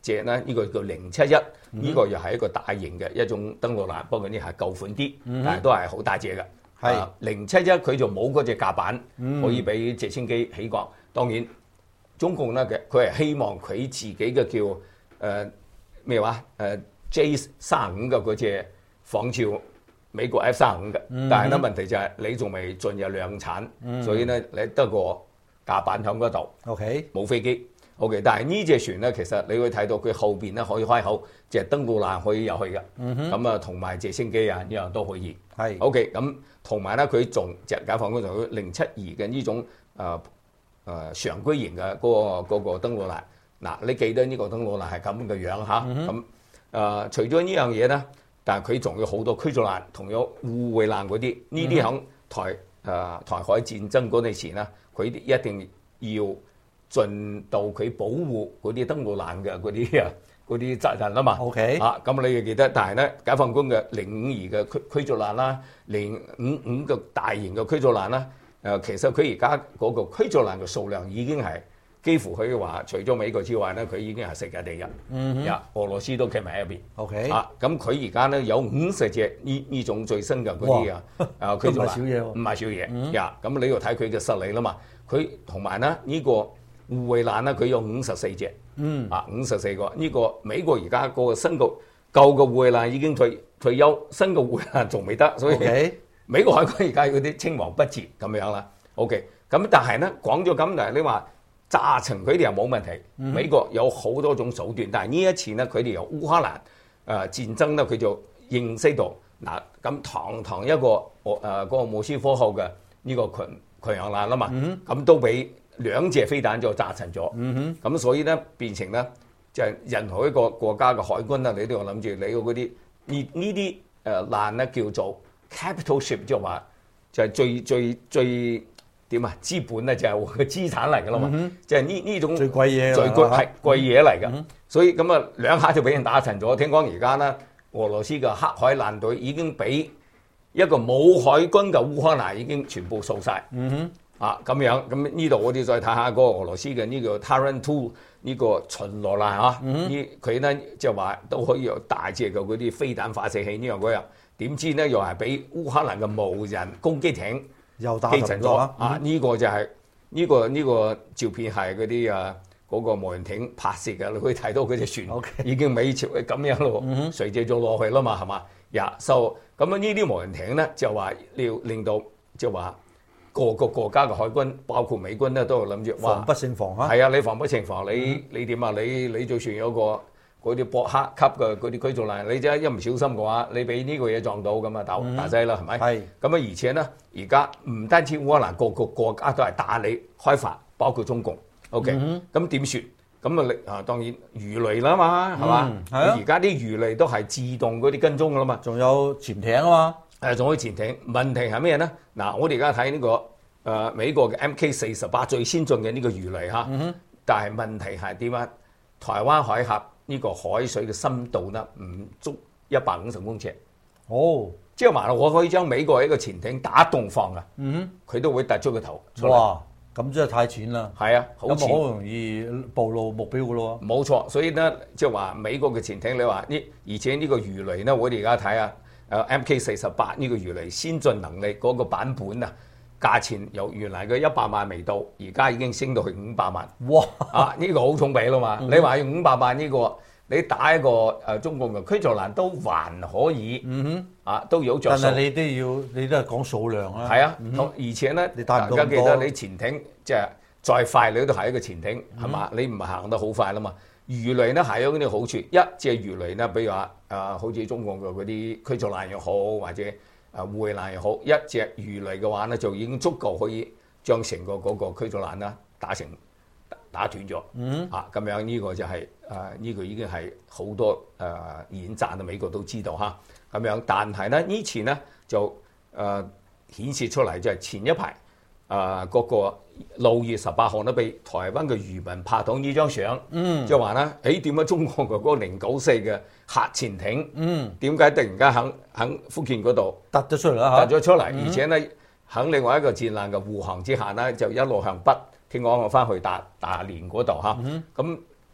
隻咧，呢個叫零七一，呢個又係一個大型嘅一種登陸艦，不過呢係舊款啲，但係都係好大隻嘅。係零七一佢就冇嗰隻甲板可以俾直升機起降。當然中共咧嘅佢係希望佢自己嘅叫誒咩話誒 J 三十五嘅嗰隻仿照美國 F 三十五嘅，但係咧問題就係你仲未進入量產，所以咧你得個甲板喺嗰度 ，OK， 冇飛機 ，OK。但係呢隻船咧，其實你會睇到佢後邊咧可以開口，即係登陸艦可以入去嘅。咁啊，同埋直升機啊，呢樣都可以。係 OK。咁同埋咧，佢仲即係解放軍仲有零七二嘅呢種誒誒常規型嘅嗰個嗰個登陸艦。嗱，你記得呢個登陸艦係咁嘅樣嚇。咁誒，除咗呢樣嘢咧，但係佢仲有好多驅逐艦，同有護衛艦嗰啲，呢啲響台誒台海戰爭嗰陣時咧。佢一定要盡到佢保護嗰啲登陸艦嘅嗰啲啊嗰啲責任啊嘛。OK 啊，咁你要記得，但係咧解放軍嘅零五二嘅驅驅逐艦啦，零五五嘅大型嘅驅逐艦啦，誒其實佢而家嗰個驅逐艦嘅數量已經係幾乎可以話，除咗美國之外咧，佢已經係世界第一。嗯哼，俄羅斯都企埋一邊。OK 啊，咁佢而家咧有五十隻呢呢種最新嘅嗰啲啊，啊驅逐艦，唔係少嘢喎，唔係少嘢。呀，咁你要睇佢嘅實力啦嘛。佢同埋咧呢個護衛艦咧，佢有五十四隻，嗯啊五十四個。呢個美國而家嗰個新個舊嘅護衛艦已經退退休，新嘅護衛艦仲未得，所以美國海軍而家嗰啲青黃不接咁樣啦。OK，咁但係咧講咗咁，但係你話炸沉佢哋又冇問題。美國有好多種手段，但係呢一次咧，佢哋由烏克蘭誒戰爭咧，佢就認識到嗱，咁堂堂一個誒嗰個莫斯科號嘅呢個群。強洋艦啦嘛，咁、嗯、都俾兩隻飛彈就炸沉咗，咁、嗯、所以咧變成咧就係、是、任何一個國家嘅海軍啦，你都要諗住你嗰啲呢呢啲誒艦咧叫做 capital ship， 即係話就係最最最點啊資本咧就係個資產嚟㗎啦嘛，即係呢呢種最貴嘢，最貴係貴嘢嚟㗎，嗯、所以咁啊兩下就俾人打沉咗。聽講而家咧俄羅斯嘅黑海艦隊已經俾一個冇海軍嘅烏克蘭已經全部掃晒，嗯哼，啊咁樣，咁呢度我哋再睇下嗰個俄羅斯嘅呢個 Taran two 呢個巡邏艦啊，呢佢咧就話都可以有大隻嘅嗰啲飛彈發射器呢樣嗰樣，點知咧又係俾烏克蘭嘅無人攻擊艇又打沉咗啊！呢個就係呢個呢個照片係嗰啲啊嗰個無人艇拍攝嘅，你可以睇到佢隻船已經尾朝係咁樣咯，垂直咗落去啦嘛，係嘛？呀，收咁啊！呢啲無人艇咧就話要令到就話各個國家嘅海軍，包括美軍咧，都係諗住防不勝防啊！係啊，你防不勝防，你你點啊？你你就算有個嗰啲博克級嘅嗰啲驅逐艦，你真係一唔小心嘅話，你俾呢個嘢撞到咁啊，打打劑啦，係咪？係咁啊！而且咧，而家唔單止烏克蘭，各個國家都係打你開發，包括中共。OK，咁點算？咁啊，你啊當然魚雷啦嘛，係嘛？而家啲魚雷都係自動嗰啲跟蹤噶啦嘛，仲有潛艇啊嘛，誒仲有潛艇。問題係咩咧？嗱，我哋而家睇呢個誒、呃、美國嘅 M K 四十八最先進嘅呢個魚雷嚇，嗯、但係問題係點啊？台灣海峽呢個海水嘅深度咧唔足一百五十公尺。哦，即係話我可以將美國一個潛艇打洞放啊，佢、嗯、都會突出個頭出嚟。哇！咁真係太淺啦，係啊，好淺，好容易暴露目標噶咯。冇錯，所以咧即係話美國嘅潛艇，你話呢，而且呢個魚雷咧，我哋而家睇下誒 M K 四十八呢個魚雷先進能力嗰個版本啊，價錢由原來嘅一百萬未到，而家已經升到去五百萬。哇！啊，呢、這個好重比啦嘛，嗯、你話用五百萬呢、這個？你打一個誒中共嘅驅逐艦都還可以，嗯哼，啊都有着數。但係你都要，你都係講數量啦。係啊，嗯、而且咧，你大家記得你潛艇即係再快，你都係一個潛艇，係嘛、嗯？你唔係行得好快啦嘛。魚雷咧係有啲好處，一隻魚雷咧，比如話誒、呃，好似中共嘅嗰啲驅逐艦又好，或者誒護衛艦又好，一隻魚雷嘅話咧，就已經足夠可以將成個嗰個驅逐艦啦打成。打斷咗，嗯、啊咁樣呢個就係誒呢個已經係好多誒、呃、演習啊，美國都知道嚇咁樣。但係咧呢次呢，就誒、呃、顯示出嚟就係前一排誒嗰個六月十八號咧，被台灣嘅漁民拍到呢張相，嗯、就話咧，誒點解中國嘅嗰個零九四嘅核潛艇，點解、嗯、突然間喺喺福建嗰度突咗出嚟啦？突咗出嚟，嗯、而且咧喺另外一個戰艦嘅護航之下呢，就一路向北。聽講我翻去大大連嗰度嚇，咁、嗯、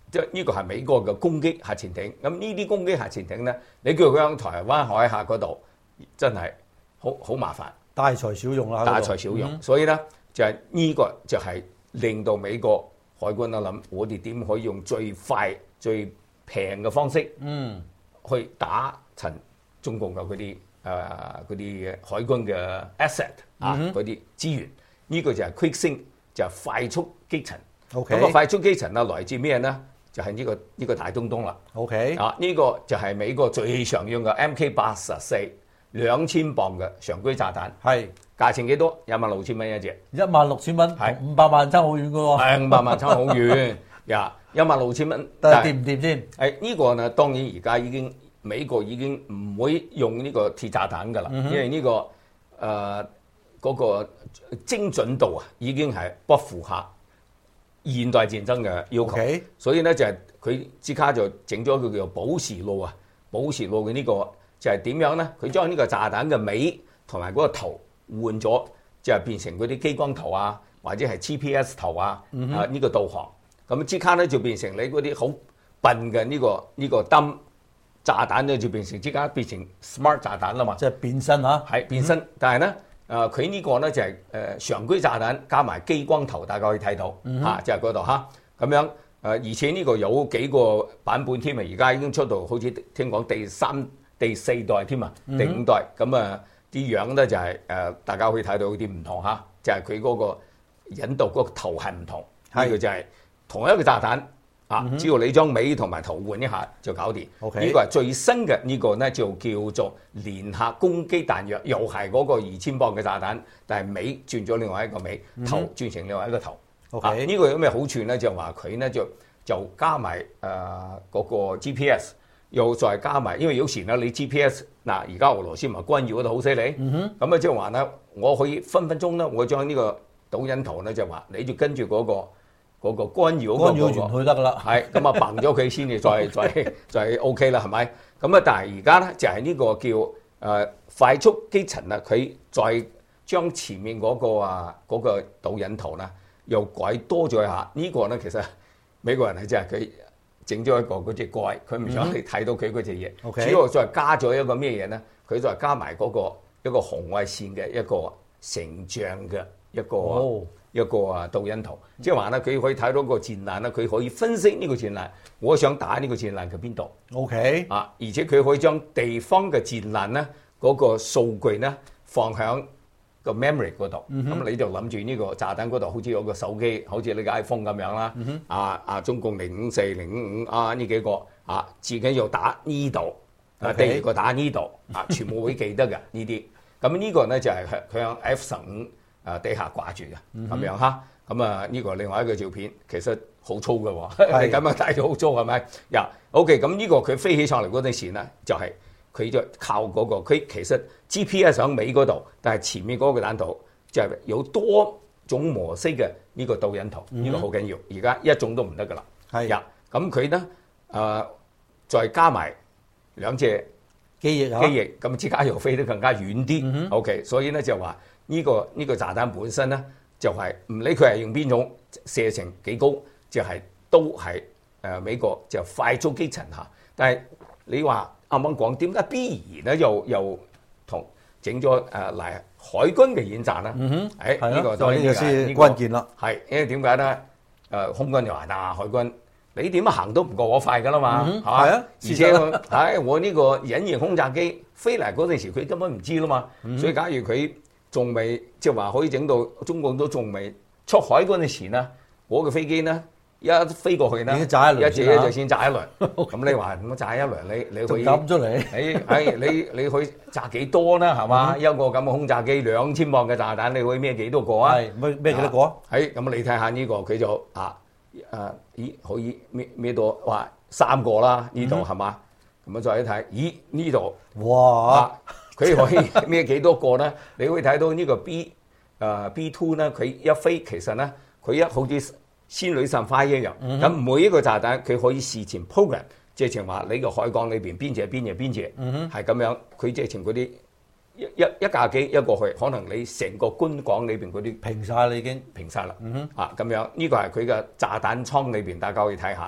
即係呢個係美國嘅攻擊核潛艇。咁呢啲攻擊核潛艇咧，你叫佢喺台灣海峽嗰度，真係好好麻煩， 大材小用啦， 大材小用。嗯、所以咧就係、是、呢個就係令到美國海軍啊諗，我哋點可以用最快最平嘅方式，嗯，去打沉中共嘅嗰啲誒嗰啲海軍嘅 asset 啊嗰啲資源。呢、這個就係 quick sink， 就係快速擊沉。 OK， 咁個快速擊沉啊，來自咩咧？就係、是、呢、這個呢、這個大東東啦。 OK， 啊呢、這個就係美國最常用嘅 M K 八十四兩千磅嘅常規炸彈。係價錢幾多？一萬六千蚊一隻。一萬六千蚊，係五百萬差好遠嘅喎。係五百萬差好遠。呀，一萬六千蚊，但係掂唔掂先？誒呢個呢，當然而家已經美國已經唔會用呢個鐵炸彈㗎啦，嗯、因為呢、這個誒嗰、呃那個精準度啊，已經係不符合現代戰爭嘅要求。Okay. 所以咧就係佢即刻就整咗一個叫做寶石路啊，寶石路嘅呢個就係點樣咧？佢將呢個炸彈嘅尾同埋嗰個頭換咗，就係變成嗰啲激光頭啊，或者係 G P S 頭啊，嗯、啊呢、這個導航。咁即刻咧就變成你嗰啲好笨嘅呢個呢、這個燈炸彈咧就變成即刻變成 smart 炸彈啦嘛，即係變身嚇，係變身。嗯、但係咧，誒佢呢個咧就係誒常規炸彈加埋激光頭，大家可以睇到嚇，就係嗰度嚇咁樣。誒而且呢個有幾個版本添啊，而家已經出到好似聽講第三、第四代添啊，第五代咁啊啲樣咧就係、是、誒、呃、大家可以睇到有啲唔同嚇，就係佢嗰個引導嗰個頭係唔同，呢、這個就係、是。同一個炸彈啊，只要你將尾同埋頭換一下就搞掂。呢、okay. 個係最新嘅呢個咧就叫做聯合攻擊彈藥，又係嗰個二千磅嘅炸彈，但係尾轉咗另外一個尾，頭轉成另外一個頭。呢、okay. 啊這個有咩好處咧？就話佢咧就就加埋誒嗰個 G P S， 又再加埋，因為有時咧你 G P S 嗱而家俄羅斯咪軍搖嗰度好犀利，咁啊即係話咧，我可以分分鐘咧，我將呢個導引圖咧就話你就跟住嗰、那個。嗰、那個干擾嗰、那個，干擾完去得噶啦，係咁啊，崩咗佢先至再再再 OK 啦，係咪？咁啊，但係而家咧就係、是、呢個叫誒、呃、快速擊沉啊，佢再將前面嗰、那個啊嗰、那個導引圖啦，又改多咗一下。這個、呢個咧其實美國人係即係佢整咗一個嗰隻蓋，佢唔想你睇到佢嗰隻嘢。OK，主要再加咗一個咩嘢咧？佢再加埋嗰、那個一個紅外線嘅一個成像嘅一個。Oh. 一個啊導引圖，即係話咧，佢可以睇到個戰艦咧，佢可以分析呢個戰艦，我想打呢個戰艦嘅邊度。OK，啊，而且佢可以將地方嘅戰艦咧嗰個數據咧放響個 memory 嗰度。咁、嗯、你就諗住呢個炸彈嗰度好似有個手機，好似你個 iPhone 咁樣啦、嗯。啊啊，中共零五四零五五啊呢幾個啊，自己又打呢度，啊第二個打呢度，啊全部會記得嘅呢啲。咁呢個咧就係佢佢響 F 十五。啊！地下掛住嘅咁樣嚇，咁啊呢個另外一個照片，其實好粗嘅喎，你咁樣睇到好粗係咪？呀、yeah, ，OK，咁呢個佢飛起上嚟嗰陣時咧，就係、是、佢就靠嗰、那個，佢其實 G P S 喺尾嗰度，但係前面嗰個彈頭就係有多種模式嘅呢個導引圖，呢、這個好緊要。而家一種都唔得㗎啦。係呀，咁佢咧誒再加埋兩隻機翼，機翼咁之間又飛得更加遠啲、嗯。OK，所以咧就話。呢、這個呢、這個炸彈本身咧，就係唔理佢係用邊種射程幾高，就係、是、都係誒、呃、美國就快速擊沉下。但係你話啱啱講點解必然咧又又同整咗誒嚟海軍嘅演習咧？嗯哼，誒、哎、呢、這個當然係關鍵啦。係因為點解咧？誒、呃、空軍就話嗱，海軍你點行都唔過我快㗎啦嘛，係、嗯、嘛？啊，而且係、哎、我呢個隱形轟炸機飛嚟嗰陣時，佢根本唔知啦嘛、嗯。所以假如佢仲未即係話可以整到中共都仲未出海嗰陣時咧，我嘅飛機咧一飛過去咧，一炸一輪，一借就先炸一輪。咁你話咁炸一輪，你你可以撳出嚟？誒誒，你你可以炸幾多咧？係嘛？一個咁嘅轟炸機兩千磅嘅炸彈，你可以孭幾多個啊？係孭孭幾多個啊？誒咁你睇下呢個佢就啊誒，咦可以孭孭到話三個啦？呢度係嘛？咁啊再一睇，咦呢度哇！佢可以孭幾多個咧？你會睇到呢個 B 誒 B two 咧，佢一飛其實咧，佢一好似仙女散花一樣。咁、嗯、每一個炸彈佢可以事前 program，即係話你個海港裏邊邊隻邊隻邊隻，係咁樣。佢即係前嗰啲一一一架機一過去，可能你成個軍港裏邊嗰啲平晒啦，已經平晒啦。啊咁樣呢個係佢嘅炸彈倉裏邊，大家可以睇下。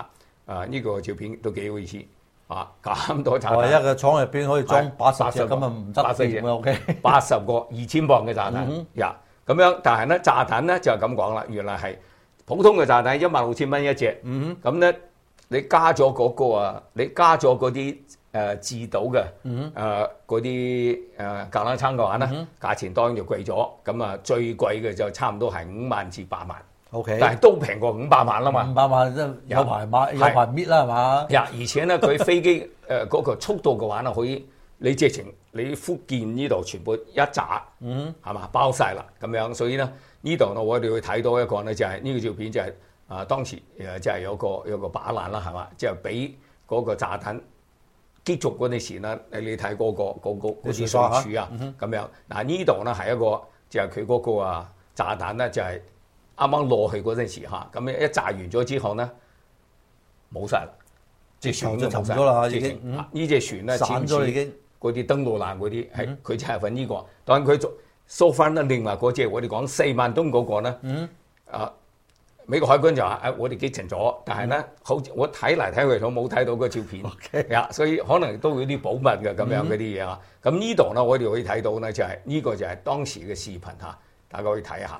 啊呢個照片都幾好意思啊！咁多炸彈， 我一個廠入邊可以裝八十隻，咁啊唔得掂嘅 OK。 八十個二千磅嘅炸彈呀，咁樣，但係咧炸彈咧就係咁講啦，原來係普通嘅炸彈一萬六千蚊一隻，咁咧你加咗嗰個啊，你加咗嗰啲誒自導嘅誒嗰啲誒格冷槍嘅話咧，價錢當然就貴咗，咁啊最貴嘅就差唔多係五萬至八萬。 OK， 但係都平過五百萬啦嘛， 五百萬真有排買有排搣啦係嘛？ 呀，而且咧佢飛機誒嗰個速度嘅話咧，可以你直情你福建呢度全部一炸，嗯，係嘛包晒啦咁樣，所以咧呢度咧我哋會睇到一個咧就係呢個照片就係啊當時誒就係有個有個靶爛啦係嘛，即係俾嗰個炸彈擊中嗰陣時咧，你你睇嗰個嗰個嗰啲水柱啊咁樣，嗱呢度咧係一個就係佢嗰個啊炸彈咧就係。啱啱落去嗰陣時嚇，咁一炸完咗之後咧，冇晒啦，隻船都冇晒啦，已經。 呢隻船咧， 散咗已經。 嗰啲登陸艦嗰啲，係佢就係揾呢個。當然佢做收翻咧，另外嗰隻我哋講四萬噸嗰個咧，嗯，啊美國海軍就話：誒我哋擊沉咗，但係咧，好似我睇嚟睇去都冇睇到個照片，呀，所以可能都有啲保密嘅咁樣嗰啲嘢啊。咁呢度咧，我哋可以睇到咧，就係呢個就係當時嘅視頻嚇，大家可以睇下。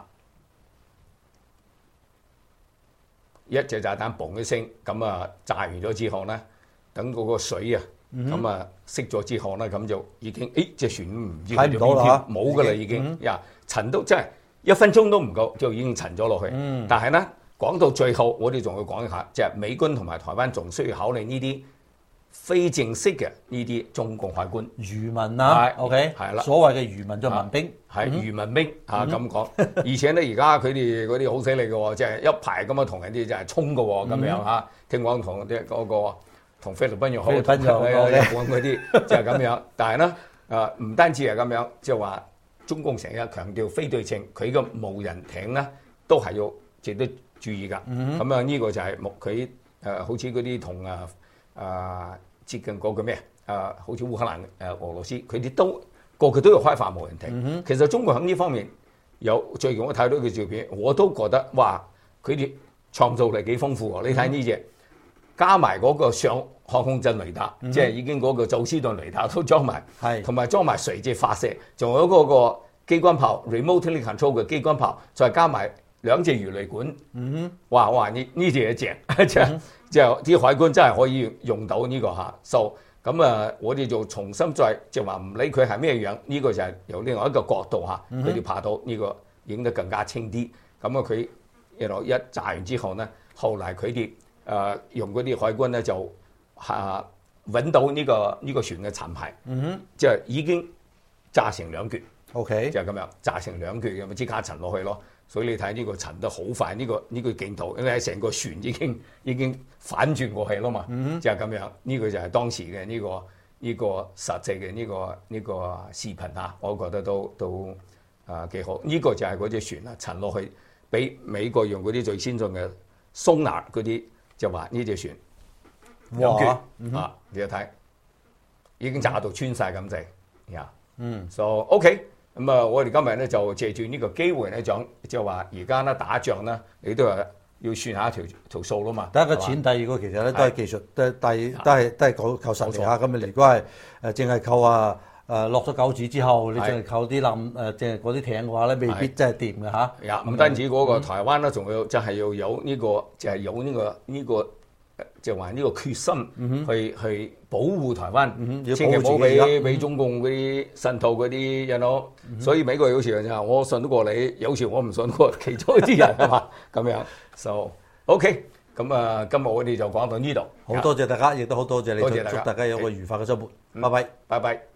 一隻炸彈嘣一聲，咁啊炸完咗之後咧，等嗰個水啊，咁啊熄咗之後咧，咁就已經，誒隻船唔知睇唔到啦， 冇噶啦已經，呀沉到真係一分鐘都唔夠，就已經沉咗落去。嗯、但係咧講到最後，我哋仲要講一下，就係、是、美軍同埋台灣仲需要考慮呢啲非正式嘅呢啲中共海軍漁民啊 ，OK，係啦，所謂嘅漁民就民兵， 係漁民兵嚇咁講。而且咧，而家佢哋嗰啲好犀利嘅喎，即係一排咁樣同人哋就係衝嘅喎，咁樣嚇。聽講同啲嗰個同菲律賓又好， 菲律賓又好， 日本嗰啲就係咁樣。但係咧，誒唔單止係咁樣，即係話中共成日強調非對稱，佢嘅無人艇咧都係要值得注意㗎。咁啊，呢個就係目佢誒，好似嗰啲同啊。啊，接近嗰個咩啊？好似烏克蘭、誒俄羅斯，佢哋都個個都要開發無人艇。嗯、其實中國喺呢方面有最近我睇到嘅照片，我都覺得哇，佢哋創造力幾豐富喎！你睇呢隻，加埋嗰個上航空陣雷達，嗯、即係已經嗰個宙斯盾雷達都裝埋，係同埋裝埋垂直發射，仲有嗰個機關炮 remotely control 嘅機關炮，再加埋兩隻魚雷管。嗯哼，哇哇！呢呢隻嘢正，即係。即係啲海軍真係可以用到呢、這個嚇，so 咁啊，我哋就重新再即係話唔理佢係咩樣，呢、這個就係由另外一個角度嚇，佢哋拍到呢個影得更加清啲。咁啊，佢一路一炸完之後咧，後嚟佢哋誒用嗰啲海軍咧就嚇揾到呢、這個呢、這個船嘅殘骸，即係、嗯、已經炸成兩橛。OK，就係咁樣炸成兩橛，咁即刻沉落去咯。所以你睇呢個沉得好快，呢、這個呢、這個鏡頭，因為成個船已經已經反轉過去啦嘛，嗯、就係咁樣。呢、這個就係當時嘅呢、這個呢、這個實際嘅呢、這個呢、這個視頻啊，我覺得都都啊幾好。呢、這個就係嗰隻船啊沉落去，俾美國用嗰啲最先進嘅 sonar 嗰啲，就話呢隻船兩橛啊，你睇已經炸到穿晒咁滯呀。嗯，so OK。咁啊，我哋今日咧就借住呢個機會咧講，即係話而家咧打仗咧，你都係要算下一條條數啦嘛。第一個錢，第二個其實咧都係技術，都係都係都係靠靠實力嚇。咁你如果係誒淨係靠啊誒落咗九子之後，你淨係靠啲艦誒淨係嗰啲艇嘅話咧，未必真係掂嘅嚇。呀，唔單止嗰個台灣咧，仲要就係要有呢個就係有呢個呢個。就話呢個決心去、嗯、去保護台灣，嗯、千祈唔好俾俾中共嗰啲滲透嗰啲人咯。嗯、所以美國有時就係我信得過你，有時我唔信得過其中一啲人啊嘛。咁樣，so OK。咁啊，今日我哋就講到呢度。好多謝大家，亦都好多謝你，祝大家有個愉快嘅週末。嗯、拜拜，拜拜。